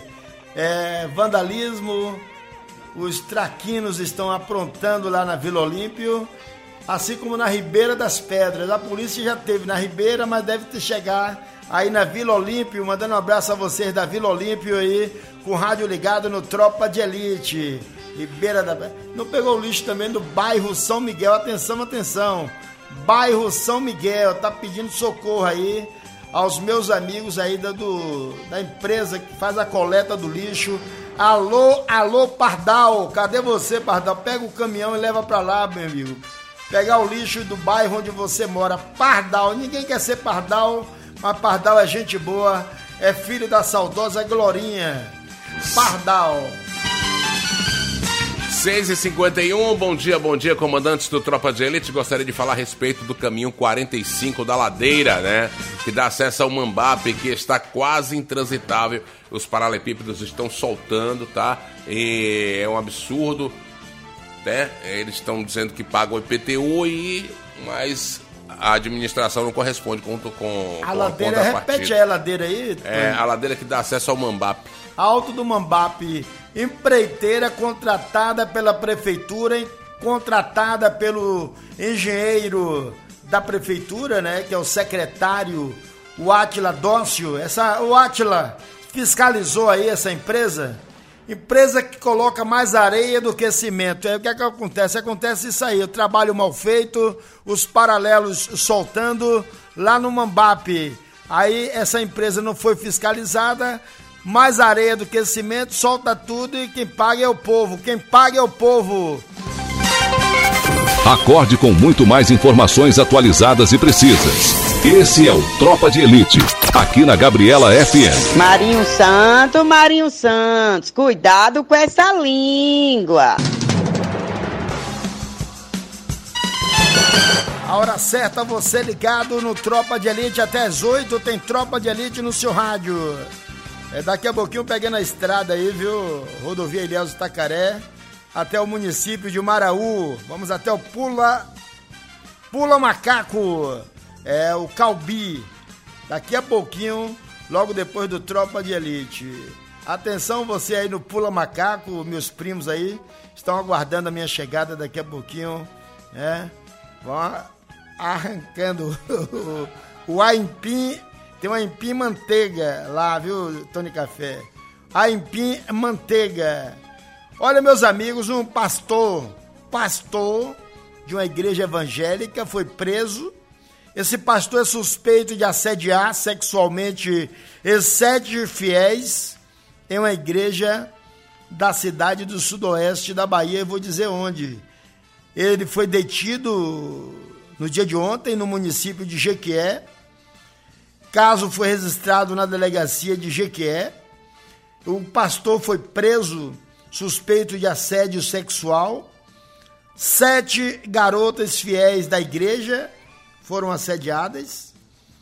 é vandalismo. Os traquinos estão aprontando lá na Vila Olímpio, assim como na Ribeira das Pedras. A polícia já teve na Ribeira, mas deve ter chegar aí na Vila Olímpio. Mandando um abraço a vocês da Vila Olímpio aí, com o rádio ligado no Tropa de Elite. Ribeira da Pedra. Não pegou o lixo também do bairro São Miguel. Atenção, atenção. Bairro São Miguel, tá pedindo socorro aí aos meus amigos aí da, do, da empresa que faz a coleta do lixo. Alô, alô, Pardal, cadê você, Pardal? Pega o caminhão e leva pra lá, meu amigo. Pegar o lixo do bairro onde você mora. Pardal, ninguém quer ser Pardal, mas Pardal é gente boa, é filho da saudosa Glorinha. Pardal. seis e cinquenta e um, bom dia, bom dia, comandantes do Tropa de Elite. Gostaria de falar a respeito do caminho quarenta e cinco da Ladeira, né? Que dá acesso ao Mambape, que está quase intransitável. Os paralelepípedos estão soltando, tá? E é um absurdo, né? Eles estão dizendo que pagam o I P T U, e... mas a administração não corresponde com, com, a com ladeira, a contrapartida. repete aí a ladeira aí. É, a ladeira que dá acesso ao Mambape. Alto do Mambape, empreiteira contratada pela prefeitura, contratada pelo engenheiro da prefeitura, né, que é o secretário, o Átila Dócio. Essa, o Átila fiscalizou aí essa empresa, empresa que coloca mais areia do que cimento. Aí o que é que acontece? Acontece isso aí, o trabalho mal feito, os paralelos soltando lá no Mambape. Aí essa empresa não foi fiscalizada, mais areia do que cimento, solta tudo e quem paga é o povo. Quem paga é o povo. Acorde com muito mais informações atualizadas e precisas. Esse é o Tropa de Elite, aqui na Gabriela F M. Marinho Santo, Marinho Santos, cuidado com essa língua. A hora certa, você ligado no Tropa de Elite até as oito, tem Tropa de Elite no seu rádio. É daqui a pouquinho pegando a estrada aí, viu? Rodovia Ilhéus Itacaré, até o município de Maraú. Vamos até o Pula... Pula Macaco, é o Calbi. Daqui a pouquinho, logo depois do Tropa de Elite. Atenção você aí no Pula Macaco, meus primos aí, estão aguardando a minha chegada daqui a pouquinho, né? Vão arrancando o aipim. Tem uma aipim manteiga lá, viu, Tony Café? Aipim manteiga. Olha, meus amigos, um pastor, pastor de uma igreja evangélica foi preso. Esse pastor é suspeito de assediar sexualmente sete fiéis em uma igreja da cidade do sudoeste da Bahia. Eu vou dizer onde. Ele foi detido no dia de ontem no município de Jequié. Caso foi registrado na delegacia de Jequié. O pastor foi preso suspeito de assédio sexual. Sete garotas fiéis da igreja foram assediadas.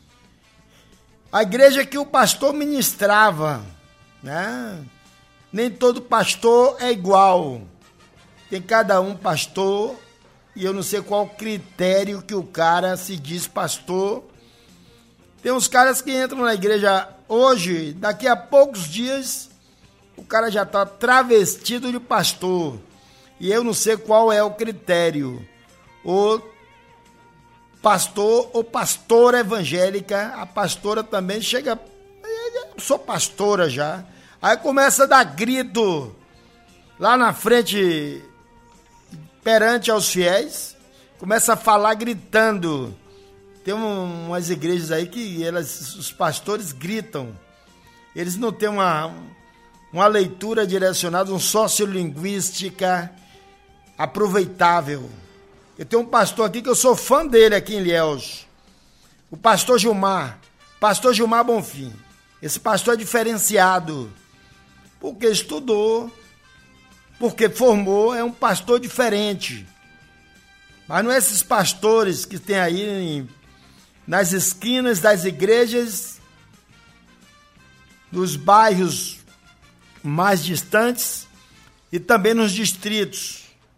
A igreja que o pastor ministrava, né? Nem todo pastor é igual. Tem cada um pastor, e eu não sei qual critério que o cara se diz pastor. Tem uns caras que entram na igreja hoje, daqui a poucos dias, o cara já está travestido de pastor. E eu não sei qual é o critério. O pastor ou pastora evangélica, a pastora também chega... Eu sou pastora já. Aí começa a dar grito lá na frente, perante aos fiéis. Começa a falar gritando. Tem um, umas igrejas aí que elas, os pastores gritam. Eles não têm uma, uma leitura direcionada, uma sociolinguística aproveitável. Eu tenho um pastor aqui que eu sou fã dele aqui em Ilhéus. O pastor Gilmar. Pastor Gilmar Bonfim. Esse pastor é diferenciado. Porque estudou, porque formou, é um pastor diferente. Mas não é esses pastores que tem aí em, nas esquinas das igrejas, nos bairros mais distantes e também nos distritos.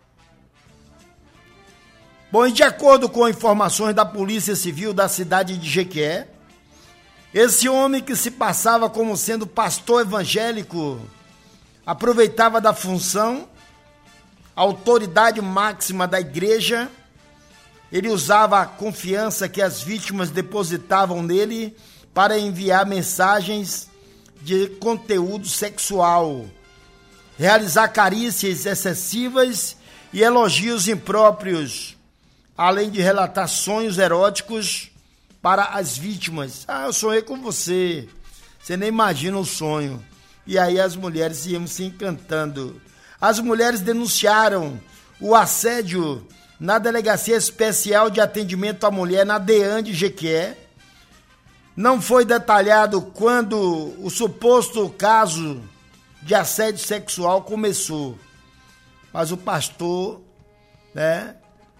Bom, e de acordo com informações da Polícia Civil da cidade de Jequié, esse homem que se passava como sendo pastor evangélico aproveitava da função, autoridade máxima da igreja. Ele usava a confiança que as vítimas depositavam nele para enviar mensagens de conteúdo sexual, realizar carícias excessivas e elogios impróprios, além de relatar sonhos eróticos para as vítimas. Ah, eu sonhei com você. Você nem imagina o sonho. E aí as mulheres iam se encantando. As mulheres denunciaram o assédio na Delegacia Especial de Atendimento à Mulher, na DEAN de Jequié. Não foi detalhado quando o suposto caso de assédio sexual começou. mas o pastor, né,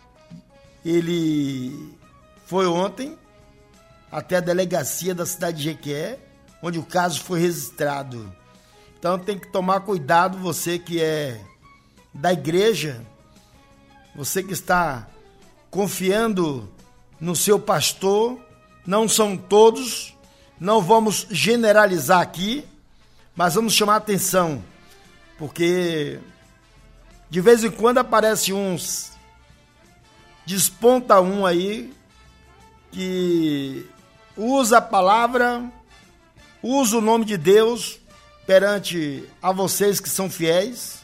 ele foi ontem até a delegacia da cidade de Jequié, onde o caso foi registrado. Então tem que tomar cuidado, você que é da igreja, você que está confiando no seu pastor, não são todos, não vamos generalizar aqui, mas vamos chamar atenção, porque de vez em quando aparece uns, desponta um aí, que usa a palavra, usa o nome de Deus perante a vocês que são fiéis,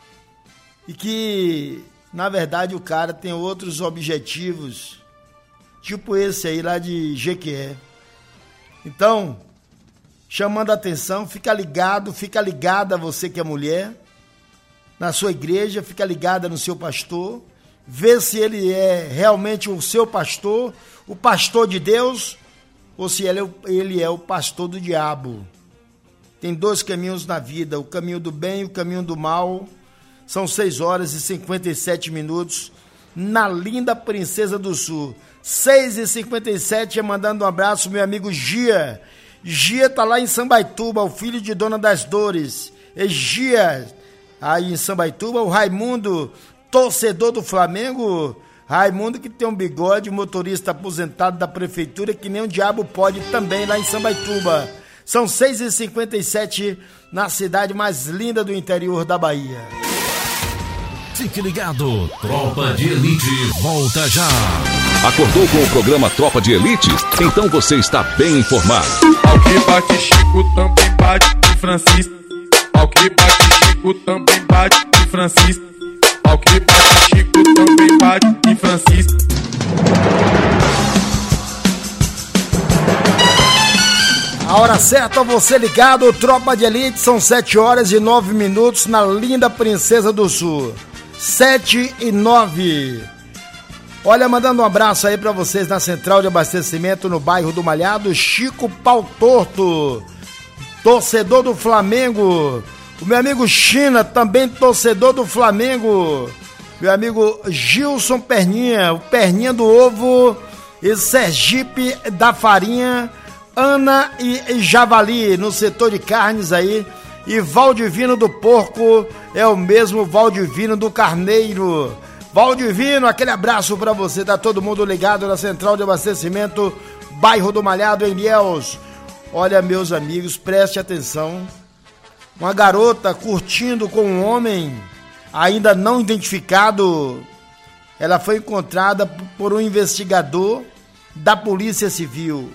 e que, na verdade, o cara tem outros objetivos, tipo esse aí lá de Jequié. Então, chamando a atenção, fica ligado, fica ligada você que é mulher, na sua igreja, fica ligada no seu pastor, vê se ele é realmente o seu pastor, o pastor de Deus, ou se ele é o, ele é o pastor do diabo. Tem dois caminhos na vida, o caminho do bem e o caminho do mal. São seis horas e cinquenta e sete minutos na linda Princesa do Sul. seis e cinquenta e sete, mandando um abraço meu amigo Gia. Gia tá lá em Sambaituba, o filho de Dona das Dores. E Gia, aí em Sambaituba, o Raimundo, torcedor do Flamengo. Raimundo que tem um bigode, motorista aposentado da prefeitura, que nem o diabo pode, também lá em Sambaituba. São seis e cinquenta e sete na cidade mais linda do interior da Bahia. Fique ligado, Tropa de Elite volta já. Acordou com o programa Tropa de Elite? Então você está bem informado. Ao que bate Chico também bate de Francisco. Ao que bate Chico também bate de Francisco. Ao que bate Chico também bate de Francisco. A hora certa, você ligado, Tropa de Elite, são sete horas e nove minutos na linda Princesa do Sul. sete e nove. Olha, mandando um abraço aí pra vocês na central de abastecimento no bairro do Malhado, Chico Pau Torto, torcedor do Flamengo. O meu amigo China, também torcedor do Flamengo. Meu amigo Gilson Perninha, o Perninha do Ovo, e Sergipe da Farinha, Ana e Javali, no setor de carnes aí. E Valdivino do Porco é o mesmo Valdivino do Carneiro. Valdivino, aquele abraço pra você, tá todo mundo ligado na central de abastecimento, bairro do Malhado, em Ilhéus. Olha, meus amigos, preste atenção. Uma garota curtindo com um homem ainda não identificado, ela foi encontrada por um investigador da Polícia Civil.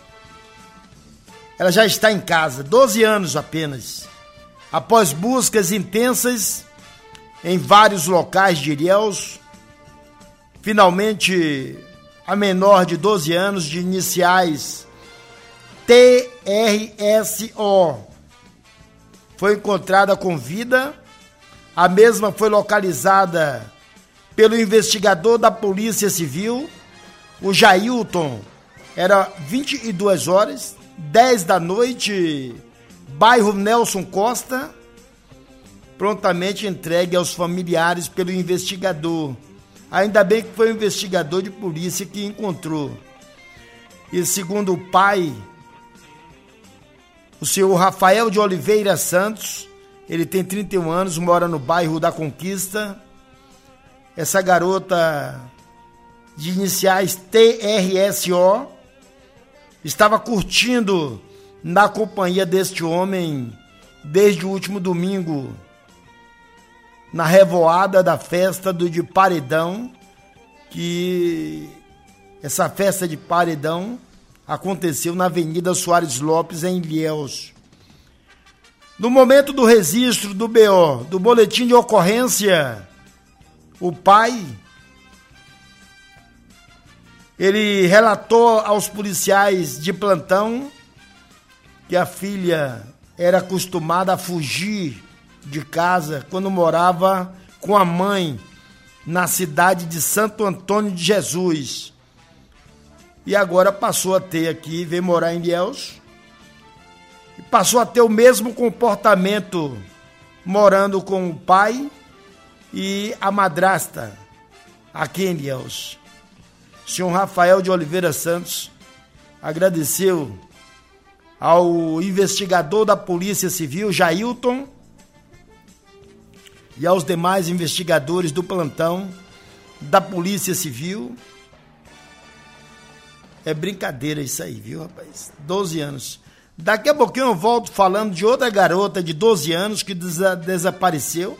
Ela já está em casa, doze anos apenas. Após buscas intensas em vários locais de Ilhéus, finalmente a menor de doze anos, de iniciais T R S O, foi encontrada com vida. A mesma foi localizada pelo investigador da Polícia Civil, o Jailton. Era vinte e duas horas, dez da noite, bairro Nelson Costa, prontamente entregue aos familiares pelo investigador. Ainda bem que foi o investigador de polícia que encontrou. E segundo o pai, o senhor Rafael de Oliveira Santos, ele tem trinta e um anos, mora no bairro da Conquista. Essa garota de iniciais T R S O estava curtindo na companhia deste homem desde o último domingo, na revoada da festa do de Paredão, que essa festa de Paredão aconteceu na Avenida Soares Lopes, em Ilhéus. No momento do registro do B O, do boletim de ocorrência, o pai, ele relatou aos policiais de plantão que a filha era acostumada a fugir de casa quando morava com a mãe na cidade de Santo Antônio de Jesus. E agora passou a ter aqui, veio morar em Ilhéus, e passou a ter o mesmo comportamento morando com o pai e a madrasta aqui em Ilhéus. O senhor Rafael de Oliveira Santos agradeceu ao investigador da Polícia Civil, Jailton, e aos demais investigadores do plantão da Polícia Civil. É brincadeira isso aí, viu, rapaz? doze anos. Daqui a pouquinho eu volto falando de outra garota de doze anos que desa- desapareceu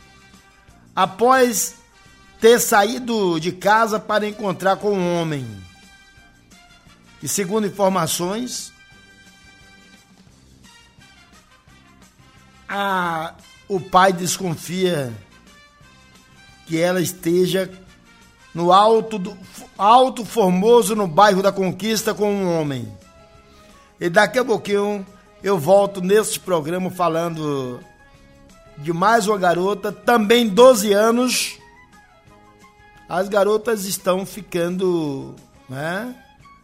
após ter saído de casa para encontrar com um homem. E segundo informações, a, o pai desconfia que ela esteja no Alto, do, Alto Formoso, no bairro da Conquista, com um homem. E daqui a pouquinho eu volto neste programa falando de mais uma garota, também doze anos. As garotas estão ficando, né?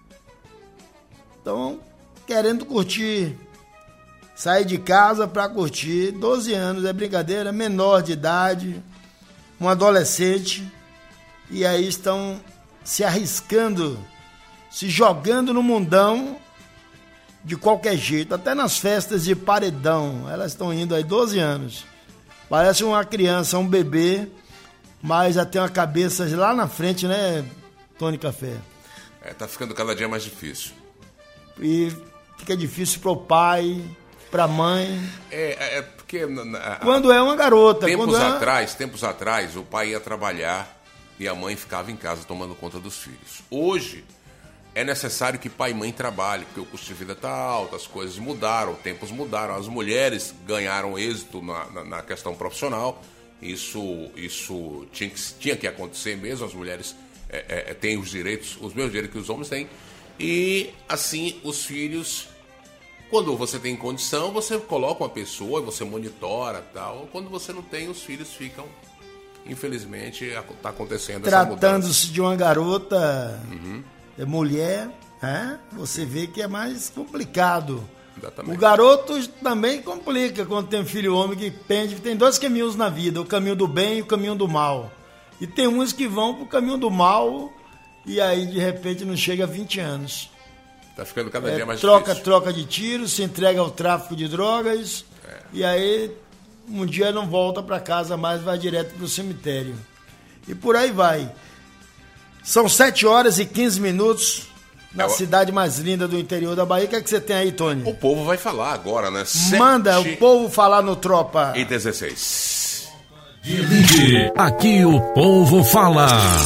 Estão querendo curtir, sair de casa para curtir. doze anos, é brincadeira, menor de idade, um adolescente, e aí estão se arriscando, se jogando no mundão de qualquer jeito, até nas festas de paredão. Elas estão indo aí, doze anos. Parece uma criança, um bebê, mas já tem uma cabeça lá na frente, né, Tony Café? É, tá ficando cada dia mais difícil. E fica difícil pro pai, pra mãe. É, é porque... Na, quando é uma garota. Tempos quando é... atrás, tempos atrás, o pai ia trabalhar e a mãe ficava em casa tomando conta dos filhos. Hoje, é necessário que pai e mãe trabalhem, porque o custo de vida está alto, as coisas mudaram, tempos mudaram, as mulheres ganharam êxito na, na, na questão profissional. Isso, isso tinha, que, tinha que acontecer mesmo, as mulheres é, é, têm os direitos, os mesmos direitos que os homens têm. E assim, os filhos, quando você tem condição, você coloca uma pessoa, você monitora e tal. Quando você não tem, os filhos ficam, infelizmente, está acontecendo essa mudança. Tratando-se de uma garota, uhum. é mulher, é? Você vê que é mais complicado. Exatamente. O garoto também complica quando tem um filho homem que pende. Tem dois caminhos na vida, o caminho do bem e o caminho do mal. E tem uns que vão pro caminho do mal e aí de repente não chega a vinte anos. Tá ficando cada é, dia mais troca, difícil. Troca de tiros, se entrega ao tráfico de drogas é. E aí um dia não volta para casa mais, vai direto pro cemitério. E por aí vai. São sete horas e quinze minutos. Na é, cidade mais linda do interior da Bahia. O que é que você tem aí, Tony? O povo vai falar agora, né? Manda Sete... o povo falar no Tropa. E dezesseis. Aqui o povo fala.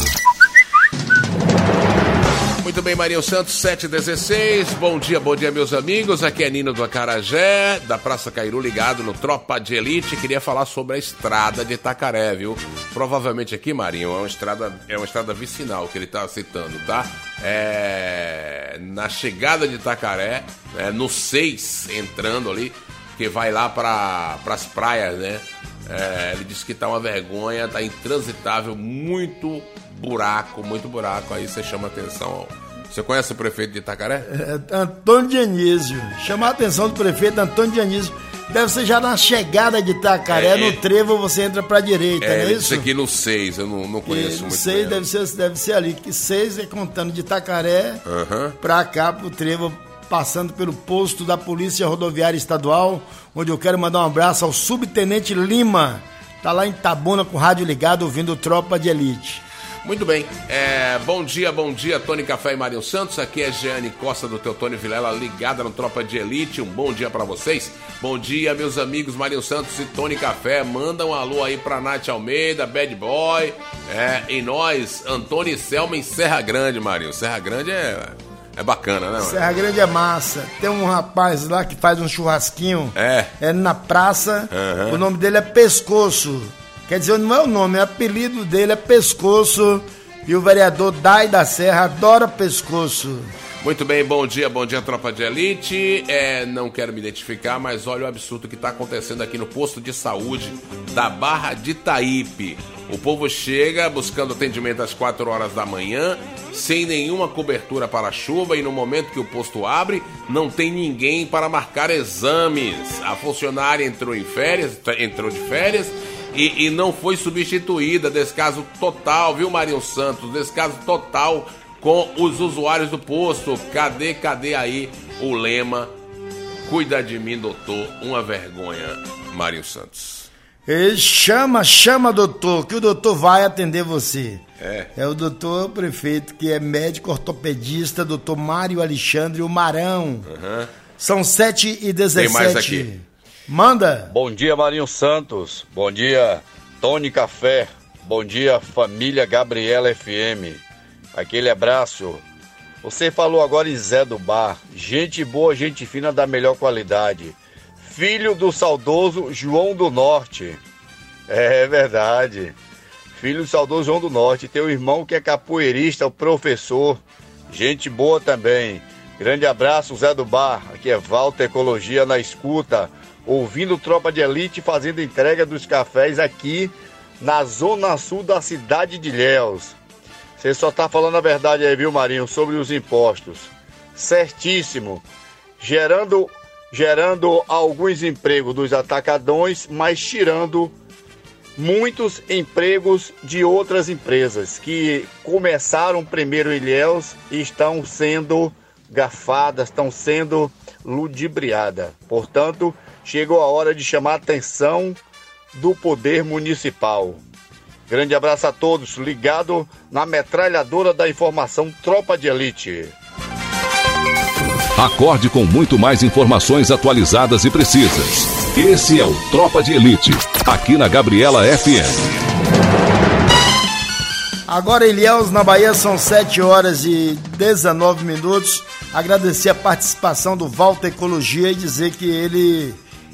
Muito bem, Marinho Santos, sete e dezesseis. Bom dia, bom dia, meus amigos. Aqui é Nino do Acarajé, da Praça Cairu, ligado no Tropa de Elite. Queria falar sobre a estrada de Itacaré, viu? Provavelmente aqui, Marinho, é uma estrada, é uma estrada vicinal que ele tá citando, tá? É... Na chegada de Itacaré, é, no seis, entrando ali, que vai lá para as praias, né? É, ele disse que tá uma vergonha, tá intransitável, muito buraco, muito buraco. Aí você chama atenção. Você conhece o prefeito de Itacaré? É, Antônio Dionísio. Chamar a atenção do prefeito Antônio Dionísio. Deve ser já na chegada de Itacaré, é, no trevo você entra pra direita, é, não é isso? Isso aqui no seis, eu não, não conheço e, muito seis bem. Deve ser, deve ser ali, que seis é contando de Itacaré uhum. pra cá, pro trevo, passando pelo posto da Polícia Rodoviária Estadual, onde eu quero mandar um abraço ao Subtenente Lima, tá lá em Itabuna com o rádio ligado, ouvindo o Tropa de Elite. Muito bem, é, bom dia, bom dia, Tony Café e Marinho Santos, aqui é Jeane Costa do Teotônio Vilela, ligada no Tropa de Elite, um bom dia pra vocês, bom dia meus amigos Marinho Santos e Tony Café, manda um alô aí pra Nath Almeida, Bad Boy, é, e nós, Antônio e Selma em Serra Grande, Marinho, Serra Grande é... É bacana, né, mano? Serra Grande é massa. Tem um rapaz lá que faz um churrasquinho. É. É na praça. Uhum. O nome dele é Pescoço. Quer dizer, não é o nome, é o apelido dele é Pescoço. E o vereador Dai da Serra adora Pescoço. Muito bem, bom dia, bom dia, Tropa de Elite. É, não quero me identificar, mas olha o absurdo que está acontecendo aqui no posto de saúde da Barra de Itaípe. O povo chega buscando atendimento às quatro horas da manhã, sem nenhuma cobertura para a chuva, e no momento que o posto abre, não tem ninguém para marcar exames. A funcionária entrou em férias, entrou de férias e, e não foi substituída, descaso total, viu, Marinho Santos? Descaso total com os usuários do posto. Cadê, cadê aí o lema? Cuida de mim, doutor. Uma vergonha, Marinho Santos. E chama, chama, doutor, que o doutor vai atender você. É. É o doutor prefeito, que é médico ortopedista, doutor Mário Alexandre, o Marão. Uhum. São sete e dezessete. Tem mais aqui. Manda. Bom dia, Marinho Santos. Bom dia, Tony Café. Bom dia, família Gabriela F M. Aquele abraço. Você falou agora em Zé do Bar. Gente boa, gente fina da melhor qualidade. Filho do saudoso João do Norte. É verdade. Filho do saudoso João do Norte. Tem um irmão que é capoeirista, o professor. Gente boa também. Grande abraço, Zé do Bar. Aqui é Walter Ecologia na escuta. Ouvindo Tropa de Elite, fazendo entrega dos cafés aqui na zona sul da cidade de Ilhéus. Você só tá falando a verdade aí, viu, Marinho, sobre os impostos. Certíssimo. Gerando, gerando alguns empregos dos atacadões, mas tirando muitos empregos de outras empresas que começaram primeiro em Ilhéus e estão sendo gafadas, estão sendo ludibriadas. Portanto, chegou a hora de chamar a atenção do poder municipal. Grande abraço a todos, ligado na metralhadora da informação Tropa de Elite. Acorde com muito mais informações atualizadas e precisas. Esse é o Tropa de Elite, aqui na Gabriela F M. Agora, Ilhéus, na Bahia, são sete horas e dezenove minutos. Agradecer a participação do Walter Ecologia e dizer que ele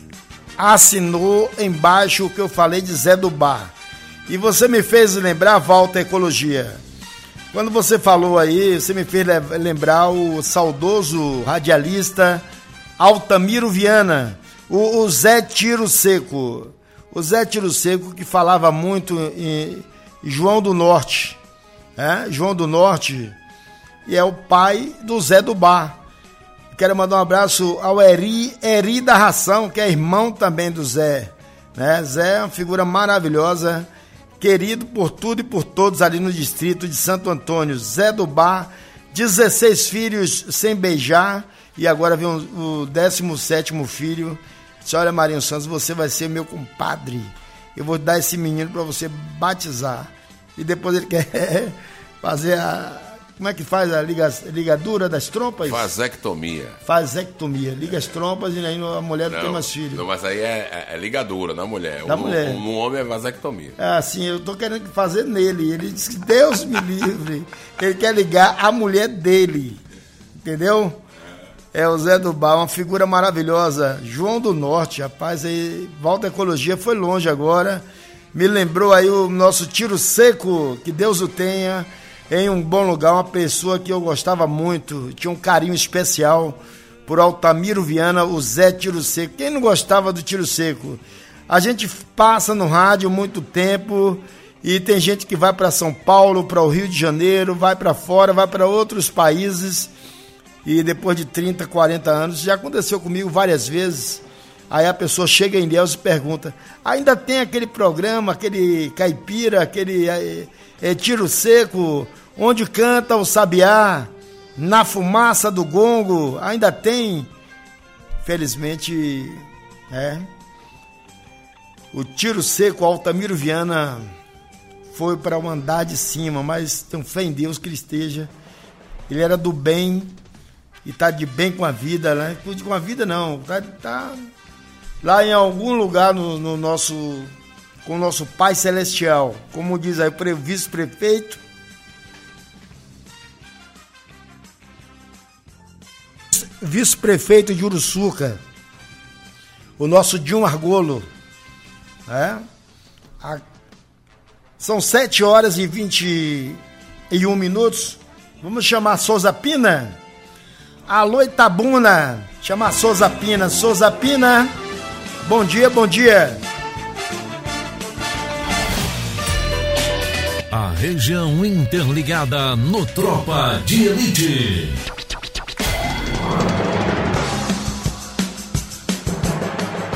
assinou embaixo o que eu falei de Zé do Bar. E você me fez lembrar, Walter Ecologia, quando você falou aí, você me fez lembrar o saudoso radialista Altamiro Viana, o, o Zé Tiro Seco. O Zé Tiro Seco que falava muito em João do Norte, né? João do Norte, e é o pai do Zé do Bar. Quero mandar um abraço ao Eri, Eri da Ração, que é irmão também do Zé, né? Zé é uma figura maravilhosa, querido por tudo e por todos ali no distrito de Santo Antônio. Zé do Bar, dezesseis filhos sem beijar, e agora vem o, o décimo sétimo filho. Disse, olha, Marinho Santos, você vai ser meu compadre. Eu vou dar esse menino para você batizar. E depois ele quer fazer a... Como é que faz a liga, ligadura das trompas? Vasectomia. Vasectomia. Liga as trompas e aí a mulher não, não tem mais filho. Não, mas aí é, é, é ligadura na mulher. Da no, mulher. No homem é vasectomia. É assim, eu tô querendo fazer nele. Ele disse que Deus me livre. Ele quer ligar a mulher dele. Entendeu? É o Zé do Bar, uma figura maravilhosa. João do Norte, rapaz, aí, Volta Ecologia foi longe agora. Me lembrou aí o nosso Tiro Seco, que Deus o tenha em um bom lugar, uma pessoa que eu gostava muito, tinha um carinho especial por Altamiro Viana, o Zé Tiro Seco. Quem não gostava do Tiro Seco? A gente passa no rádio muito tempo e tem gente que vai para São Paulo, para o Rio de Janeiro, vai para fora, vai para outros países e depois de trinta, quarenta anos, já aconteceu comigo várias vezes, aí a pessoa chega em Deus e pergunta, ainda tem aquele programa, aquele caipira, aquele é, é, Tiro Seco, onde canta o sabiá, na fumaça do gongo, ainda tem? Felizmente, é, o Tiro Seco, Altamiro Viana, foi para o andar de cima, mas tenho fé em Deus que ele esteja, ele era do bem, e tá de bem com a vida, né? Com a vida não, tá, tá lá em algum lugar no, no nosso, com o nosso Pai Celestial, como diz aí o vice-prefeito, vice-prefeito de Uruçuca, o nosso Dinho Argolo, é? A, são sete horas e vinte e um minutos, vamos chamar Souza Pina? Alô Itabuna, chamar Souza Pina, Souza Pina, bom dia, bom dia. A região interligada no Tropa de Elite. Bom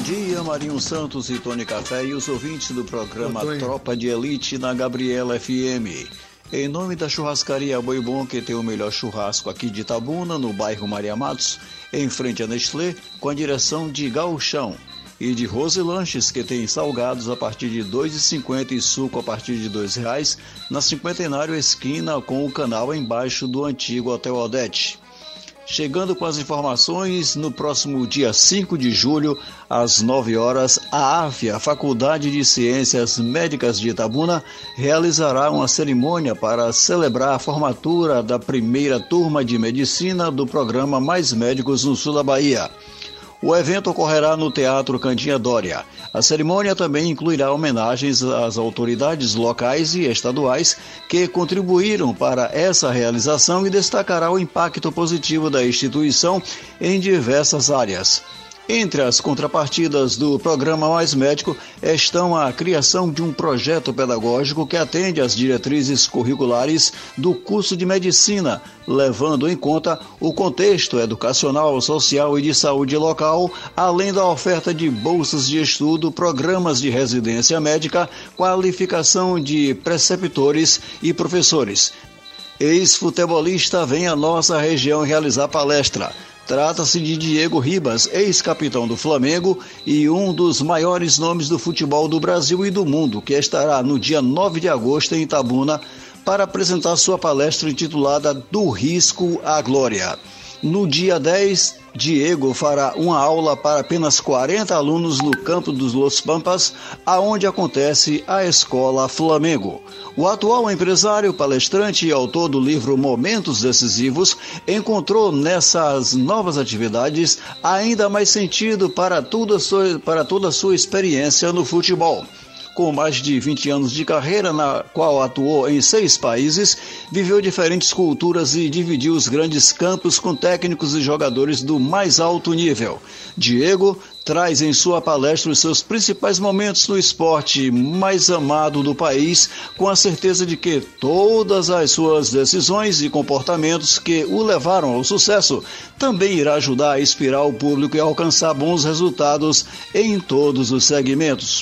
dia, Marinho Santos e Tony Café e os ouvintes do programa Oi. Tropa de Elite na Gabriela F M. Em nome da churrascaria Boi Bom, que tem o melhor churrasco aqui de Itabuna, no bairro Maria Matos, em frente a Nestlé, com a direção de Gauchão. E de Rose Lanches, que tem salgados a partir de dois reais e cinquenta centavos e suco a partir de dois reais, na Cinquentenário Esquina, com o canal embaixo do antigo Hotel Odete. Chegando com as informações, no próximo dia cinco de julho, às nove horas, a AFIA, a Faculdade de Ciências Médicas de Itabuna, realizará uma cerimônia para celebrar a formatura da primeira turma de medicina do programa Mais Médicos no sul da Bahia. O evento ocorrerá no Teatro Candinha Dória. A cerimônia também incluirá homenagens às autoridades locais e estaduais que contribuíram para essa realização e destacará o impacto positivo da instituição em diversas áreas. Entre as contrapartidas do programa Mais Médico estão a criação de um projeto pedagógico que atende às diretrizes curriculares do curso de medicina, levando em conta o contexto educacional, social e de saúde local, além da oferta de bolsas de estudo, programas de residência médica, qualificação de preceptores e professores. Ex-futebolista vem à nossa região realizar palestra. Trata-se de Diego Ribas, ex-capitão do Flamengo e um dos maiores nomes do futebol do Brasil e do mundo, que estará no dia nove de agosto em Itabuna para apresentar sua palestra intitulada Do Risco à Glória. No dia dez, Diego fará uma aula para apenas quarenta alunos no campo dos Los Pampas, aonde acontece a Escola Flamengo. O atual empresário, palestrante e autor do livro Momentos Decisivos encontrou nessas novas atividades ainda mais sentido para, tudo a sua, para toda a sua experiência no futebol. Com mais de vinte anos de carreira, na qual atuou em seis países, viveu diferentes culturas e dividiu os grandes campos com técnicos e jogadores do mais alto nível. Diego traz em sua palestra os seus principais momentos no esporte mais amado do país, com a certeza de que todas as suas decisões e comportamentos que o levaram ao sucesso também irá ajudar a inspirar o público e alcançar bons resultados em todos os segmentos.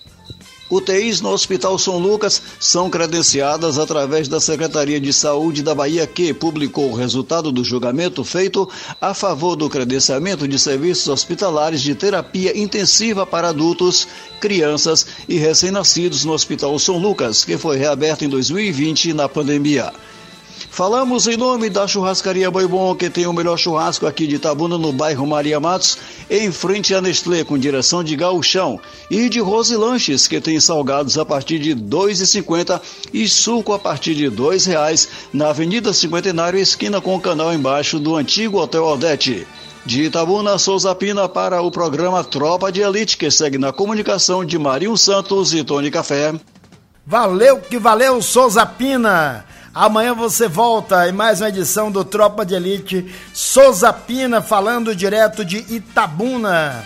U T Is no Hospital São Lucas são credenciadas através da Secretaria de Saúde da Bahia, que publicou o resultado do julgamento feito a favor do credenciamento de serviços hospitalares de terapia intensiva para adultos, crianças e recém-nascidos no Hospital São Lucas, que foi reaberto em dois mil e vinte na pandemia. Falamos em nome da churrascaria Boi Bom, que tem o melhor churrasco aqui de Itabuna, no bairro Maria Matos, em frente a Nestlé, com direção de Gauchão, e de Rose Lanches, que tem salgados a partir de dois reais e cinquenta centavos e suco a partir de dois reais, na Avenida Cinquentenário, esquina com o canal embaixo do antigo Hotel Odete. De Itabuna, Souza Pina para o programa Tropa de Elite, que segue na comunicação de Marinho Santos e Tony Café. Valeu que valeu, Souza Pina! Amanhã você volta em mais uma edição do Tropa de Elite. Souza Pina falando direto de Itabuna.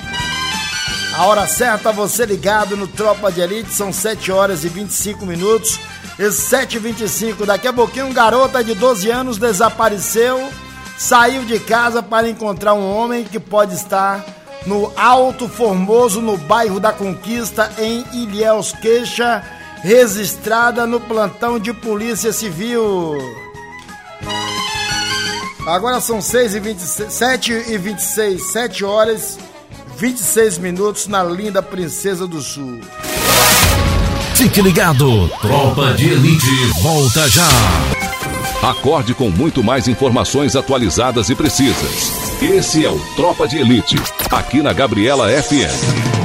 A hora certa, você ligado no Tropa de Elite, são sete horas e vinte e cinco minutos. E sete e vinte e cinco, daqui a pouquinho, um garota de doze anos desapareceu, saiu de casa para encontrar um homem que pode estar no Alto Formoso, no bairro da Conquista, em Ilhéus Queixa, registrada no plantão de Polícia Civil. Agora são seis e vinte e seis, sete e vinte e seis, sete horas e vinte e seis minutos na linda Princesa do Sul. Fique ligado, Tropa de Elite volta já. Acorde com muito mais informações atualizadas e precisas. Esse é o Tropa de Elite, aqui na Gabriela F M.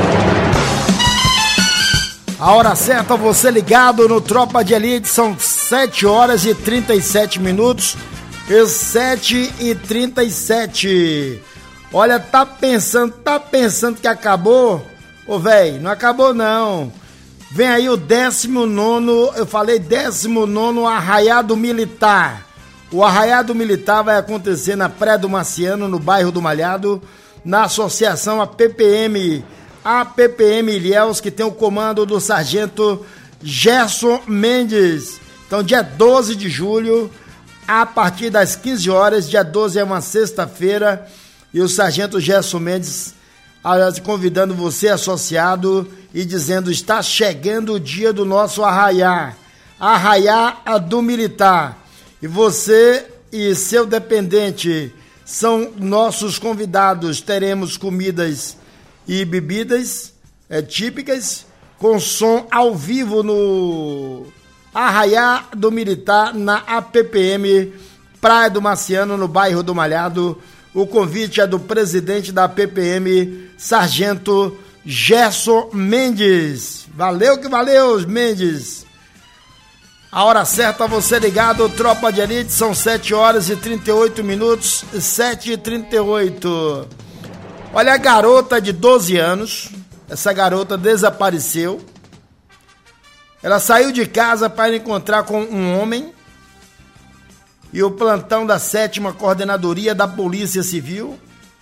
A hora certa, você ligado no Tropa de Elite, são sete horas e trinta e sete minutos. E sete e trinta e sete. Olha, tá pensando, tá pensando que acabou? Ô, velho, não acabou não. Vem aí o décimo nono, eu falei décimo nono Arraiado Militar. O Arraiado Militar vai acontecer na Praia do Marciano, no bairro do Malhado, na associação A P P M. A P P M Ilhéus, que tem o comando do sargento Gerson Mendes. Então, dia doze de julho, a partir das quinze horas, dia doze é uma sexta-feira, e o sargento Gerson Mendes convidando você, associado, e dizendo: está chegando o dia do nosso arraiá, arraiá do militar. E você e seu dependente são nossos convidados. Teremos comidas e bebidas é, típicas, com som ao vivo no Arraiá do Militar, na A P P M Praia do Marciano, no bairro do Malhado. O convite é do presidente da A P P M, Sargento Gerson Mendes. Valeu que valeu, Mendes. A hora certa, você ligado, Tropa de Elite, são sete horas e trinta e oito minutos, sete e trinta e oito. Olha, a garota de doze anos, essa garota desapareceu. Ela saiu de casa para encontrar com um homem, e o plantão da sétima Coordenadoria da Polícia Civil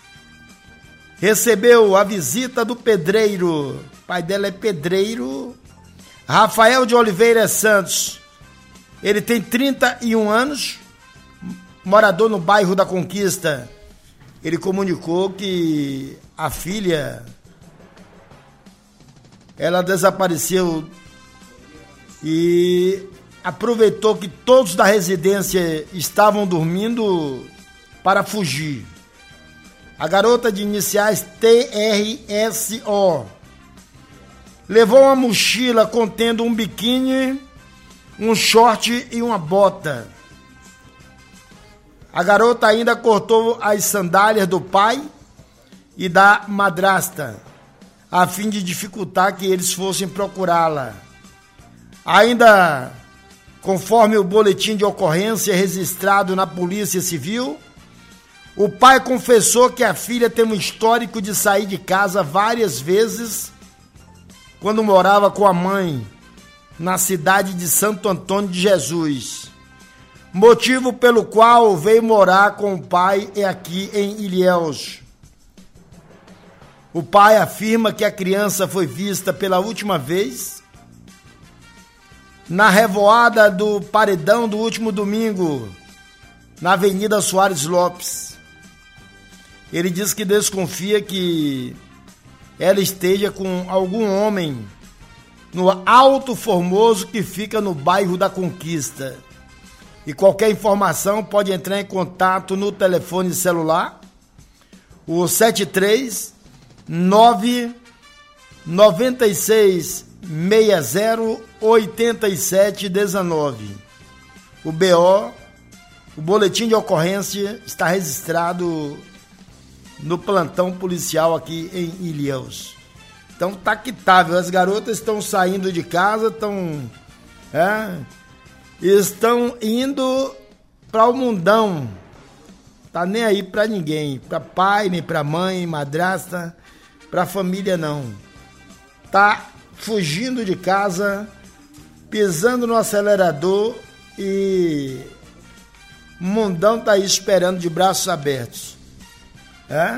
recebeu a visita do pedreiro, o pai dela é pedreiro, Rafael de Oliveira Santos. Ele tem trinta e um anos, morador no bairro da Conquista. Ele comunicou que a filha, ela desapareceu e aproveitou que todos da residência estavam dormindo para fugir. A garota de iniciais T R S O levou uma mochila contendo um biquíni, um short e uma bota. A garota ainda cortou as sandálias do pai e da madrasta, a fim de dificultar que eles fossem procurá-la. Ainda, conforme o boletim de ocorrência registrado na Polícia Civil, o pai confessou que a filha tem um histórico de sair de casa várias vezes quando morava com a mãe na cidade de Santo Antônio de Jesus. Motivo pelo qual veio morar com o pai é aqui em Ilhéus. O pai afirma que a criança foi vista pela última vez na revoada do Paredão do último domingo, na Avenida Soares Lopes. Ele diz que desconfia que ela esteja com algum homem no Alto Formoso, que fica no bairro da Conquista. E qualquer informação pode entrar em contato no telefone celular, o sete três nove nove seis seis zero oito sete um nove. O B O, o boletim de ocorrência, está registrado no plantão policial aqui em Ilhéus. Então tá quitável, as garotas estão saindo de casa, estão, é, estão indo para o mundão. Tá nem aí para ninguém, para pai, nem para mãe, madrasta, para família não. Tá fugindo de casa, pisando no acelerador, e o mundão tá aí esperando de braços abertos. É?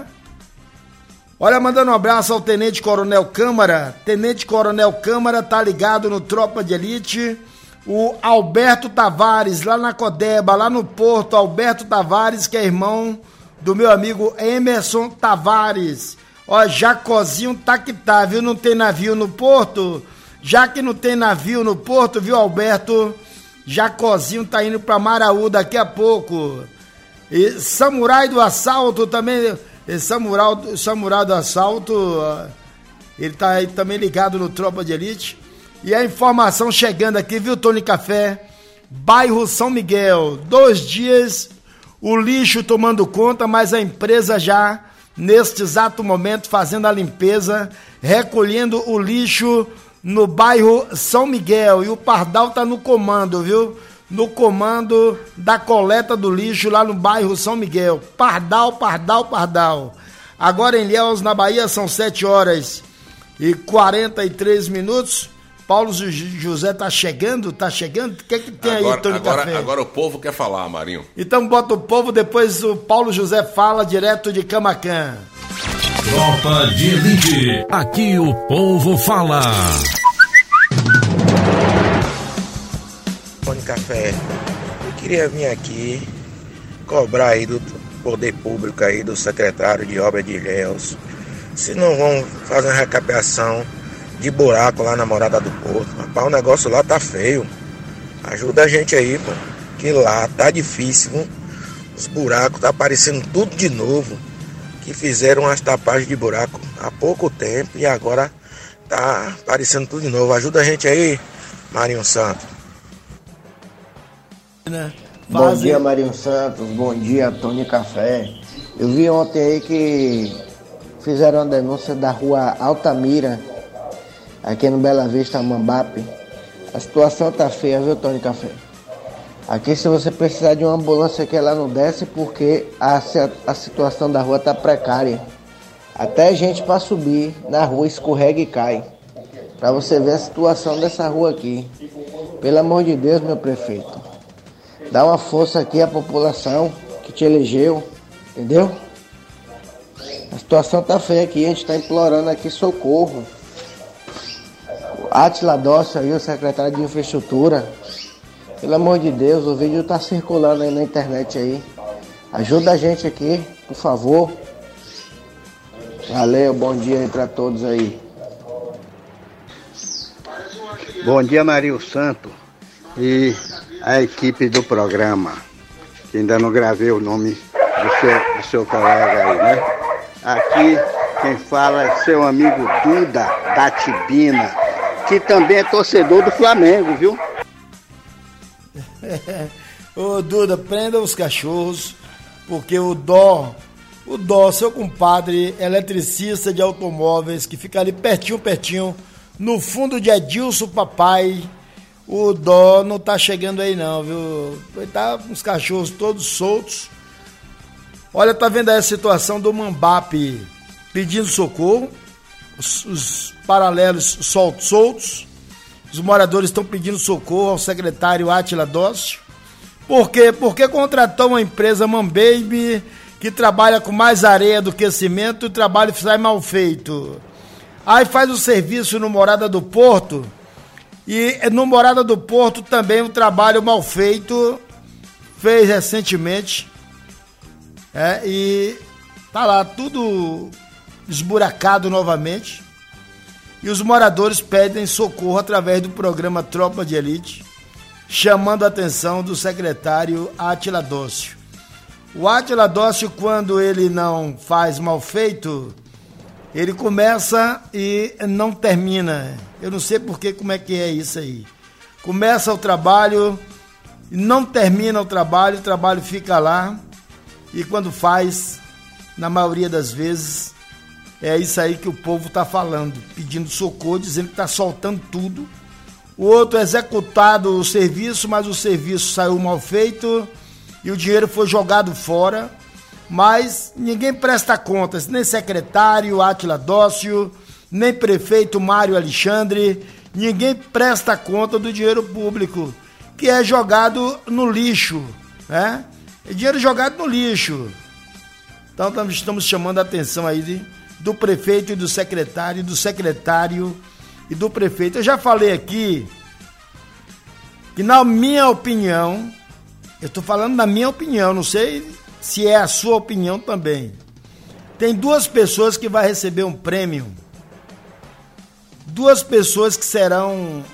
Olha, mandando um abraço ao Tenente Coronel Câmara. Tenente Coronel Câmara tá ligado no Tropa de Elite. O Alberto Tavares, lá na Codeba, lá no Porto. Alberto Tavares, que é irmão do meu amigo Emerson Tavares. Ó, Jacozinho tá que tá, viu? Não tem navio no Porto? Já que não tem navio no Porto, viu, Alberto? Jacozinho tá indo pra Maraú daqui a pouco. E Samurai do Assalto também, Samurai, Samurai do Assalto, ele tá aí também ligado no Tropa de Elite. E a informação chegando aqui, viu, Tony Café? Bairro São Miguel, dois dias, o lixo tomando conta, mas a empresa já, neste exato momento, fazendo a limpeza, recolhendo o lixo no bairro São Miguel. E o Pardal tá no comando, viu? No comando da coleta do lixo lá no bairro São Miguel. Pardal, Pardal, Pardal. Agora em Ilhéus, na Bahia, são sete horas e quarenta e três minutos. Paulo José tá chegando, tá chegando. O que é que tem agora, aí, Tony agora, Café? Agora o povo quer falar, Marinho. Então bota o povo, depois o Paulo José fala direto de Camaquã. Tropa de Elite. Aqui o povo fala. Tony Café, eu queria vir aqui cobrar aí do poder público aí, do secretário de obra de Ilhéus, se não vão fazer uma recapeação de buraco lá na Morada do Porto. Rapaz, o negócio lá tá feio. Ajuda a gente aí, pô. Que lá tá difícil, viu? Os buracos tá aparecendo tudo de novo. Que fizeram as tapagens de buraco há pouco tempo e agora tá aparecendo tudo de novo. Ajuda a gente aí, Marinho Santos. Bom dia, Marinho Santos. Bom dia, Tony Café. Eu vi ontem aí que fizeram uma denúncia da rua Altamira, aqui no Bela Vista, Mambape. A situação tá feia, viu, Tony Café? Aqui, se você precisar de uma ambulância, que ela não desce porque a, a situação da rua tá precária. Até gente para subir na rua escorrega e cai. Para você ver a situação dessa rua aqui. Pelo amor de Deus, meu prefeito. Dá uma força aqui à população que te elegeu, entendeu? A situação tá feia aqui, a gente tá implorando aqui socorro. O Átila Dócio aí, o secretário de Infraestrutura. Pelo amor de Deus, o vídeo tá circulando aí na internet aí. Ajuda a gente aqui, por favor. Valeu, bom dia aí pra todos aí. Bom dia, Marinho Santos e a equipe do programa, que ainda não gravei o nome do seu, do seu colega aí, né? Aqui quem fala é seu amigo Duda da Tibina, que também é torcedor do Flamengo, viu? Ô Duda, prenda os cachorros, porque o Dó, o Dó, seu compadre, eletricista de automóveis, que fica ali pertinho, pertinho, no fundo de Edilson Papai, o Dó não tá chegando aí não, viu? Ele tá com os cachorros todos soltos. Olha, tá vendo aí a situação do Mambape pedindo socorro, os, os paralelos soltos, soltos. Os moradores estão pedindo socorro ao secretário Átila Dócio. Por quê? Porque contratou uma empresa Mambaby que trabalha com mais areia do que cimento e o trabalho sai mal feito. Aí faz o serviço no Morada do Porto e no Morada do Porto também um trabalho mal feito, fez recentemente, é, e tá lá tudo esburacado novamente. E os moradores pedem socorro através do programa Tropa de Elite, chamando a atenção do secretário Átila Dócio. O Átila Dócio, quando ele não faz mal feito, ele começa e não termina. Eu não sei porque, como é que é isso aí. Começa o trabalho, não termina o trabalho, o trabalho fica lá, e quando faz, na maioria das vezes, é isso aí que o povo está falando, pedindo socorro, dizendo que está soltando tudo. O outro executado o serviço, mas o serviço saiu mal feito e o dinheiro foi jogado fora. Mas ninguém presta contas, nem secretário Átila Dócio, nem prefeito Mário Alexandre, ninguém presta conta do dinheiro público, que é jogado no lixo, né? É dinheiro jogado no lixo. Então estamos chamando a atenção aí de do prefeito e do secretário, do secretário e do prefeito. Eu já falei aqui que, na minha opinião, eu estou falando da minha opinião, não sei se é a sua opinião também. Tem duas pessoas que vão receber um prêmio, duas pessoas que serão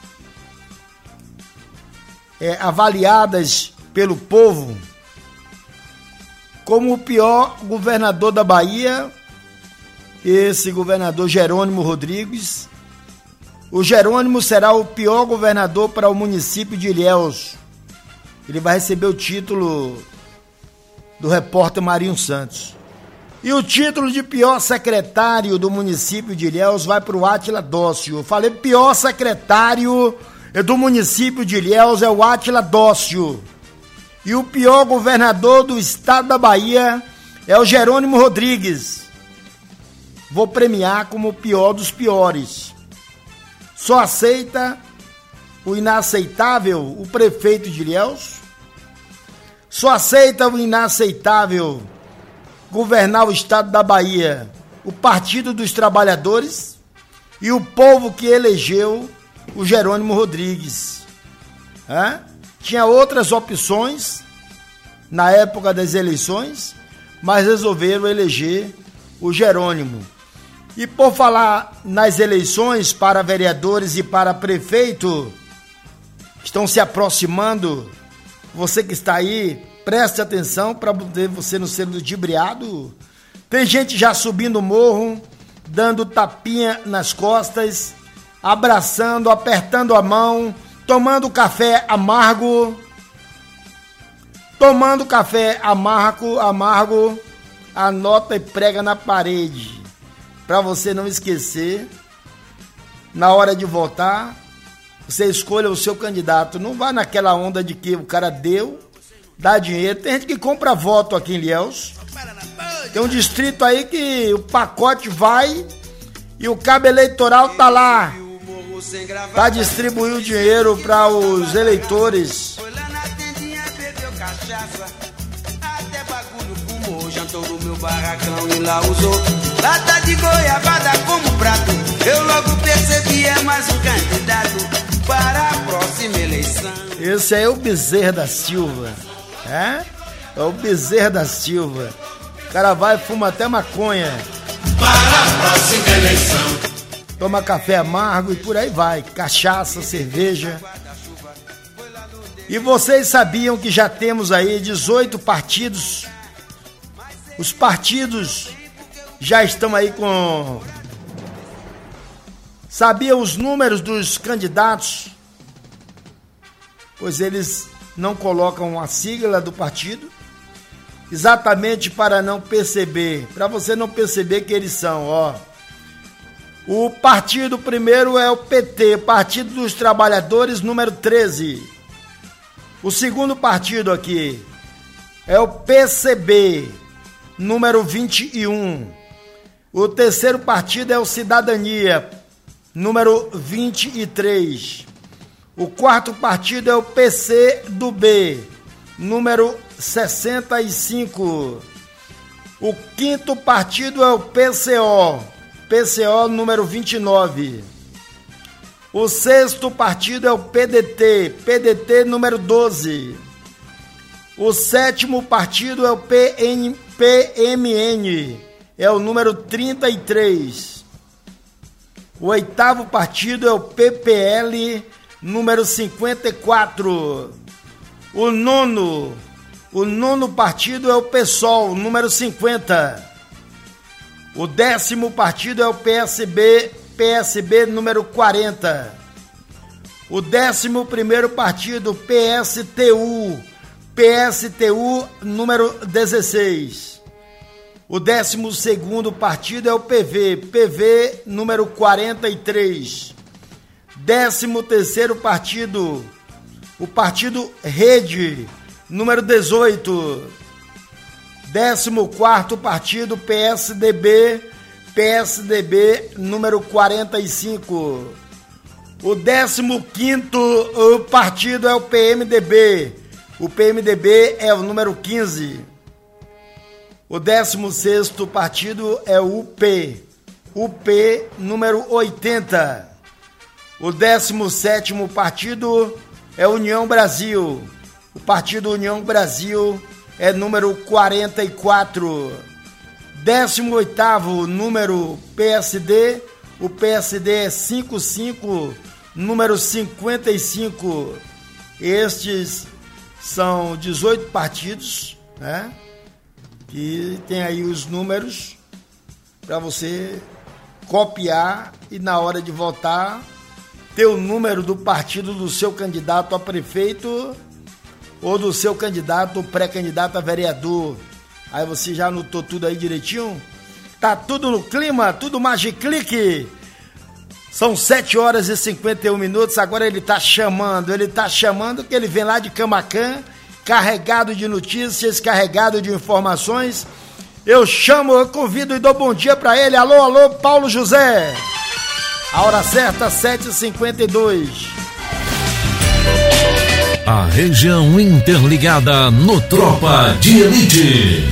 é, avaliadas pelo povo como o pior governador da Bahia. Esse governador Jerônimo Rodrigues. O Jerônimo será o pior governador para o município de Ilhéus. Ele vai receber o título do repórter Marinho Santos. E o título de pior secretário do município de Ilhéus vai para o Átila Dócio. Eu falei, pior secretário do município de Ilhéus é o Átila Dócio. E o pior governador do estado da Bahia é o Jerônimo Rodrigues. Vou premiar como o pior dos piores. Só aceita o inaceitável o prefeito de Ilhéus. Só aceita o inaceitável governar o estado da Bahia o Partido dos Trabalhadores e o povo que elegeu o Jerônimo Rodrigues. É? Tinha outras opções na época das eleições, mas resolveram eleger o Jerônimo. E por falar nas eleições para vereadores e para prefeito, estão se aproximando. Você que está aí, preste atenção para você não ser ludibriado. Tem gente já subindo o morro, dando tapinha nas costas, abraçando, apertando a mão, tomando café amargo, tomando café amargo, amargo, anota e prega na parede, para você não esquecer. Na hora de votar, você escolha o seu candidato. Não vá naquela onda de que o cara deu, dá dinheiro. Tem gente que compra voto aqui em Ilhéus. Tem um distrito aí que o pacote vai e o cabo eleitoral tá lá para distribuir o dinheiro para os eleitores. Jantou no meu barracão e lá usou lata de goiabada como prato. Eu logo percebi, é mais um candidato para a próxima eleição. Esse aí é o Bezerra da Silva, é? É o Bezerra da Silva. O cara vai e fuma até maconha. Para a próxima eleição. Toma café amargo e por aí vai. Cachaça, cerveja. E vocês sabiam que já temos aí dezoito partidos. Os partidos já estão aí com... Sabia os números dos candidatos? Pois eles não colocam a sigla do partido, exatamente para não perceber, para você não perceber que eles são, ó. O partido primeiro é o P T, Partido dos Trabalhadores, número treze. O segundo partido aqui é o P C B, número vinte e um. O terceiro partido é o Cidadania, número vinte e três. O quarto partido é o P C do B, número sessenta e cinco. O quinto partido é o P C O, P C O número vinte e nove. O sexto partido é o P D T, P D T número doze. O sétimo partido é o P N, P M N, é o número trinta e três. O oitavo partido é o P P L, número cinquenta e quatro. O nono, o nono partido é o P SOL, número cinquenta. O décimo partido é o P S B, P S B número quarenta. O décimo primeiro partido, P S T U, P S T U número dezesseis. O décimo segundo partido é o P V, P V número quarenta e três. Décimo terceiro partido, o partido Rede, número dezoito. Décimo quarto partido, P S D B, P S D B número quarenta e cinco. O décimo quinto partido é o P M D B, o P M D B é o número quinze. O décimo sexto partido é o U P, U P número oitenta. O décimo sétimo partido é União Brasil, o partido União Brasil é número quarenta e quatro. Décimo oitavo número P S D, o P S D é cinquenta e cinco, número cinquenta e cinco. Estes são dezoito partidos, né? Que tem aí os números para você copiar e na hora de votar ter o número do partido do seu candidato a prefeito ou do seu candidato pré-candidato a vereador. Aí você já anotou tudo aí direitinho? Tá tudo no clima, tudo Magiclique. São sete horas e cinquenta e um minutos, agora ele tá chamando, ele tá chamando que ele vem lá de Camaquã, carregado de notícias, carregado de informações. Eu chamo, eu convido e dou bom dia para ele. Alô, alô, Paulo José. A hora certa, sete e cinquenta e dois. A região interligada no Tropa de Elite.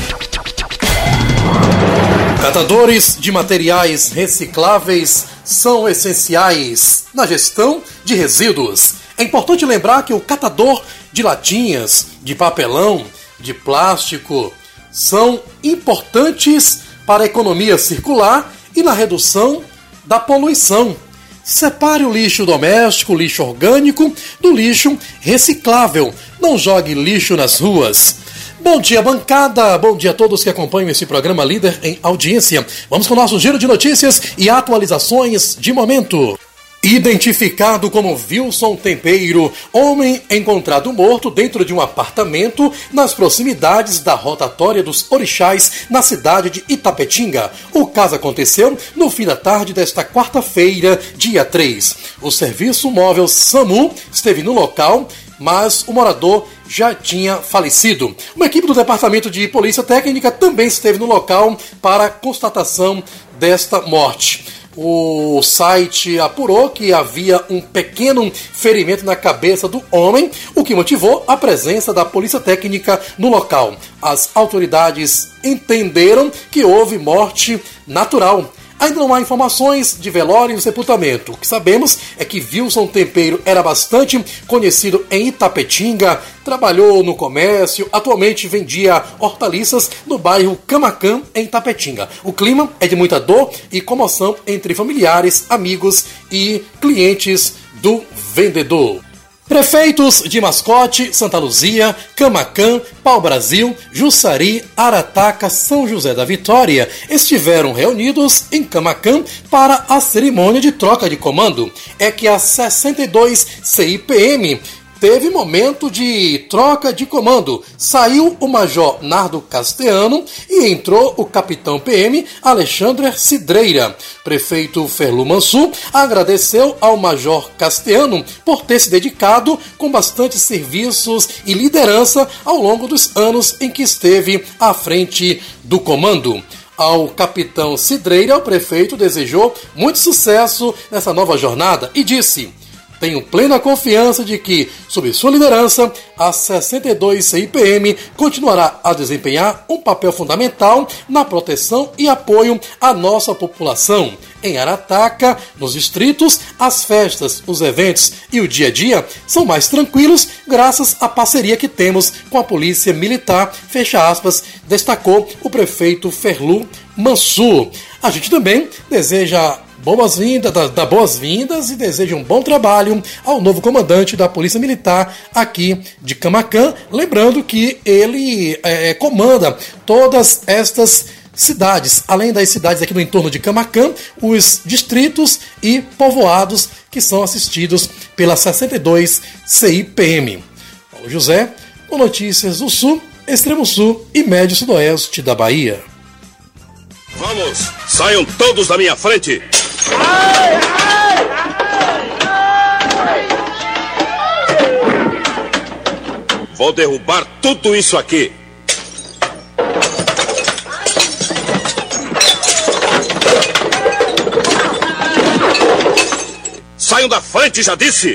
Catadores de materiais recicláveis são essenciais na gestão de resíduos. É importante lembrar que o catador de latinhas, de papelão, de plástico são importantes para a economia circular e na redução da poluição. Separe o lixo doméstico, o lixo orgânico, do lixo reciclável. Não jogue lixo nas ruas. Bom dia, bancada. Bom dia a todos que acompanham esse programa líder em audiência. Vamos com o nosso giro de notícias e atualizações de momento. Identificado como Wilson Tempeiro, homem encontrado morto dentro de um apartamento nas proximidades da rotatória dos Orixás, na cidade de Itapetinga. O caso aconteceu no fim da tarde desta quarta-feira, dia três. O serviço móvel SAMU esteve no local, mas o morador já tinha falecido. Uma equipe do Departamento de Polícia Técnica também esteve no local para a constatação desta morte. O site apurou que havia um pequeno ferimento na cabeça do homem, o que motivou a presença da polícia técnica no local. As autoridades entenderam que houve morte natural. Ainda não há informações de velório e sepultamento. O que sabemos é que Wilson Tempeiro era bastante conhecido em Itapetinga, trabalhou no comércio, atualmente vendia hortaliças no bairro Camacan, em Itapetinga. O clima é de muita dor e comoção entre familiares, amigos e clientes do vendedor. Prefeitos de Mascote, Santa Luzia, Camacan, Pau-Brasil, Jussari, Arataca, São José da Vitória estiveram reunidos em Camacan para a cerimônia de troca de comando. É que a sessenta e dois C I P M teve momento de troca de comando. Saiu o Major Nardo Castellano e entrou o Capitão P M Alexandre Cidreira. Prefeito Ferlu Mansur agradeceu ao Major Castellano por ter se dedicado com bastante serviços e liderança ao longo dos anos em que esteve à frente do comando. Ao Capitão Cidreira, o prefeito desejou muito sucesso nessa nova jornada e disse: tenho plena confiança de que, sob sua liderança, a sessenta e dois C I P M continuará a desempenhar um papel fundamental na proteção e apoio à nossa população. Em Arataca, nos distritos, as festas, os eventos e o dia a dia são mais tranquilos graças à parceria que temos com a Polícia Militar, fecha aspas, destacou o prefeito Ferlu Mansur. A gente também deseja boas-vindas, dá boas-vindas e deseja um bom trabalho ao novo comandante da Polícia Militar aqui de Camacan. Lembrando que ele é, comanda todas estas cidades, além das cidades aqui no entorno de Camacan, os distritos e povoados que são assistidos pela sessenta e dois C I P M. Paulo José, com notícias do Sul, Extremo Sul e Médio Sudoeste da Bahia. Vamos, saiam todos da minha frente! Vou derrubar tudo isso aqui. Saiam da frente, já disse!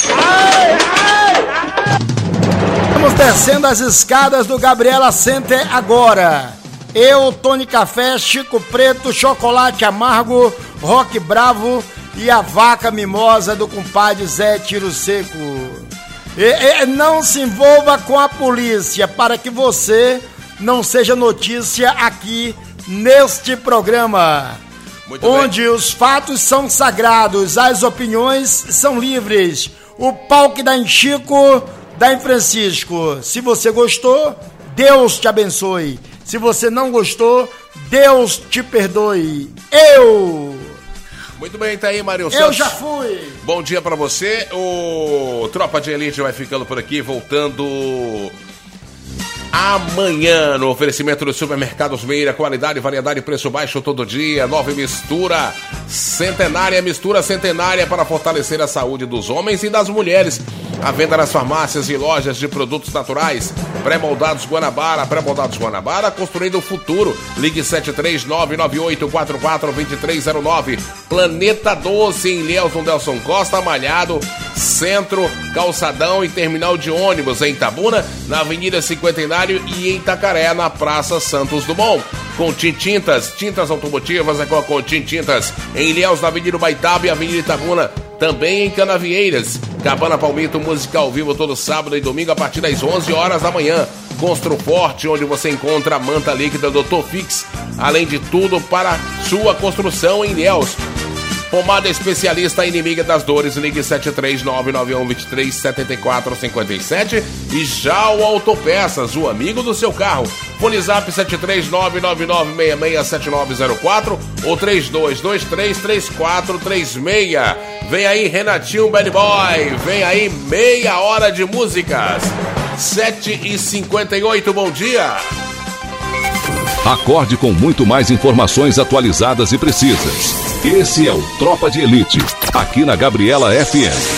Estamos descendo as escadas do Gabriela Center agora. Eu, Tony Café, Chico Preto, Chocolate Amargo, Rock Bravo e a Vaca Mimosa do compadre Zé Tiro Seco. E, e, não se envolva com a polícia para que você não seja notícia aqui neste programa. Muito onde bem. Os fatos são sagrados, as opiniões são livres. O pau que dá em Chico, dá em Francisco. Se você gostou, Deus te abençoe. Se você não gostou, Deus te perdoe. Eu... Muito bem, tá aí, Mário Santos. Eu já fui. Bom dia pra você. O Tropa de Elite vai ficando por aqui, voltando amanhã no oferecimento dos supermercados Meira, qualidade, variedade, preço baixo todo dia. Nova mistura centenária, mistura centenária para fortalecer a saúde dos homens e das mulheres. À venda nas farmácias e lojas de produtos naturais. Pré-moldados Guanabara, pré-moldados Guanabara, construindo o futuro. Ligue sete três nove nove oito quatro quatro dois três zero nove. Planeta Doce em Nelson Delson Costa, Malhado, Centro, Calçadão e Terminal de Ônibus em Itabuna, na Avenida Cinquentenário e em Itacaré, na Praça Santos Dumont. Contim Tintas, tintas automotivas é com a Contim Tintas em Ilhéus, na Avenida Baitaba e Avenida Itabuna. Também em Canavieiras. Cabana Palmito, música ao vivo todo sábado e domingo a partir das onze horas da manhã. Construforte, onde você encontra a manta líquida doutor Fix, além de tudo para sua construção em Ilhéus. Pomada especialista inimiga das dores, ligue sete três nove nove um dois três sete quatro cinco sete. E já o Autopeças, o amigo do seu carro. Fone Zap sete três nove nove nove seis seis sete nove zero quatro ou três dois dois três três quatro três seis. Vem aí Renatinho Bad Boy, vem aí meia hora de músicas. sete e cinquenta e oito, bom dia. Acorde com muito mais informações atualizadas e precisas. Esse é o Tropa de Elite, aqui na Gabriela F M.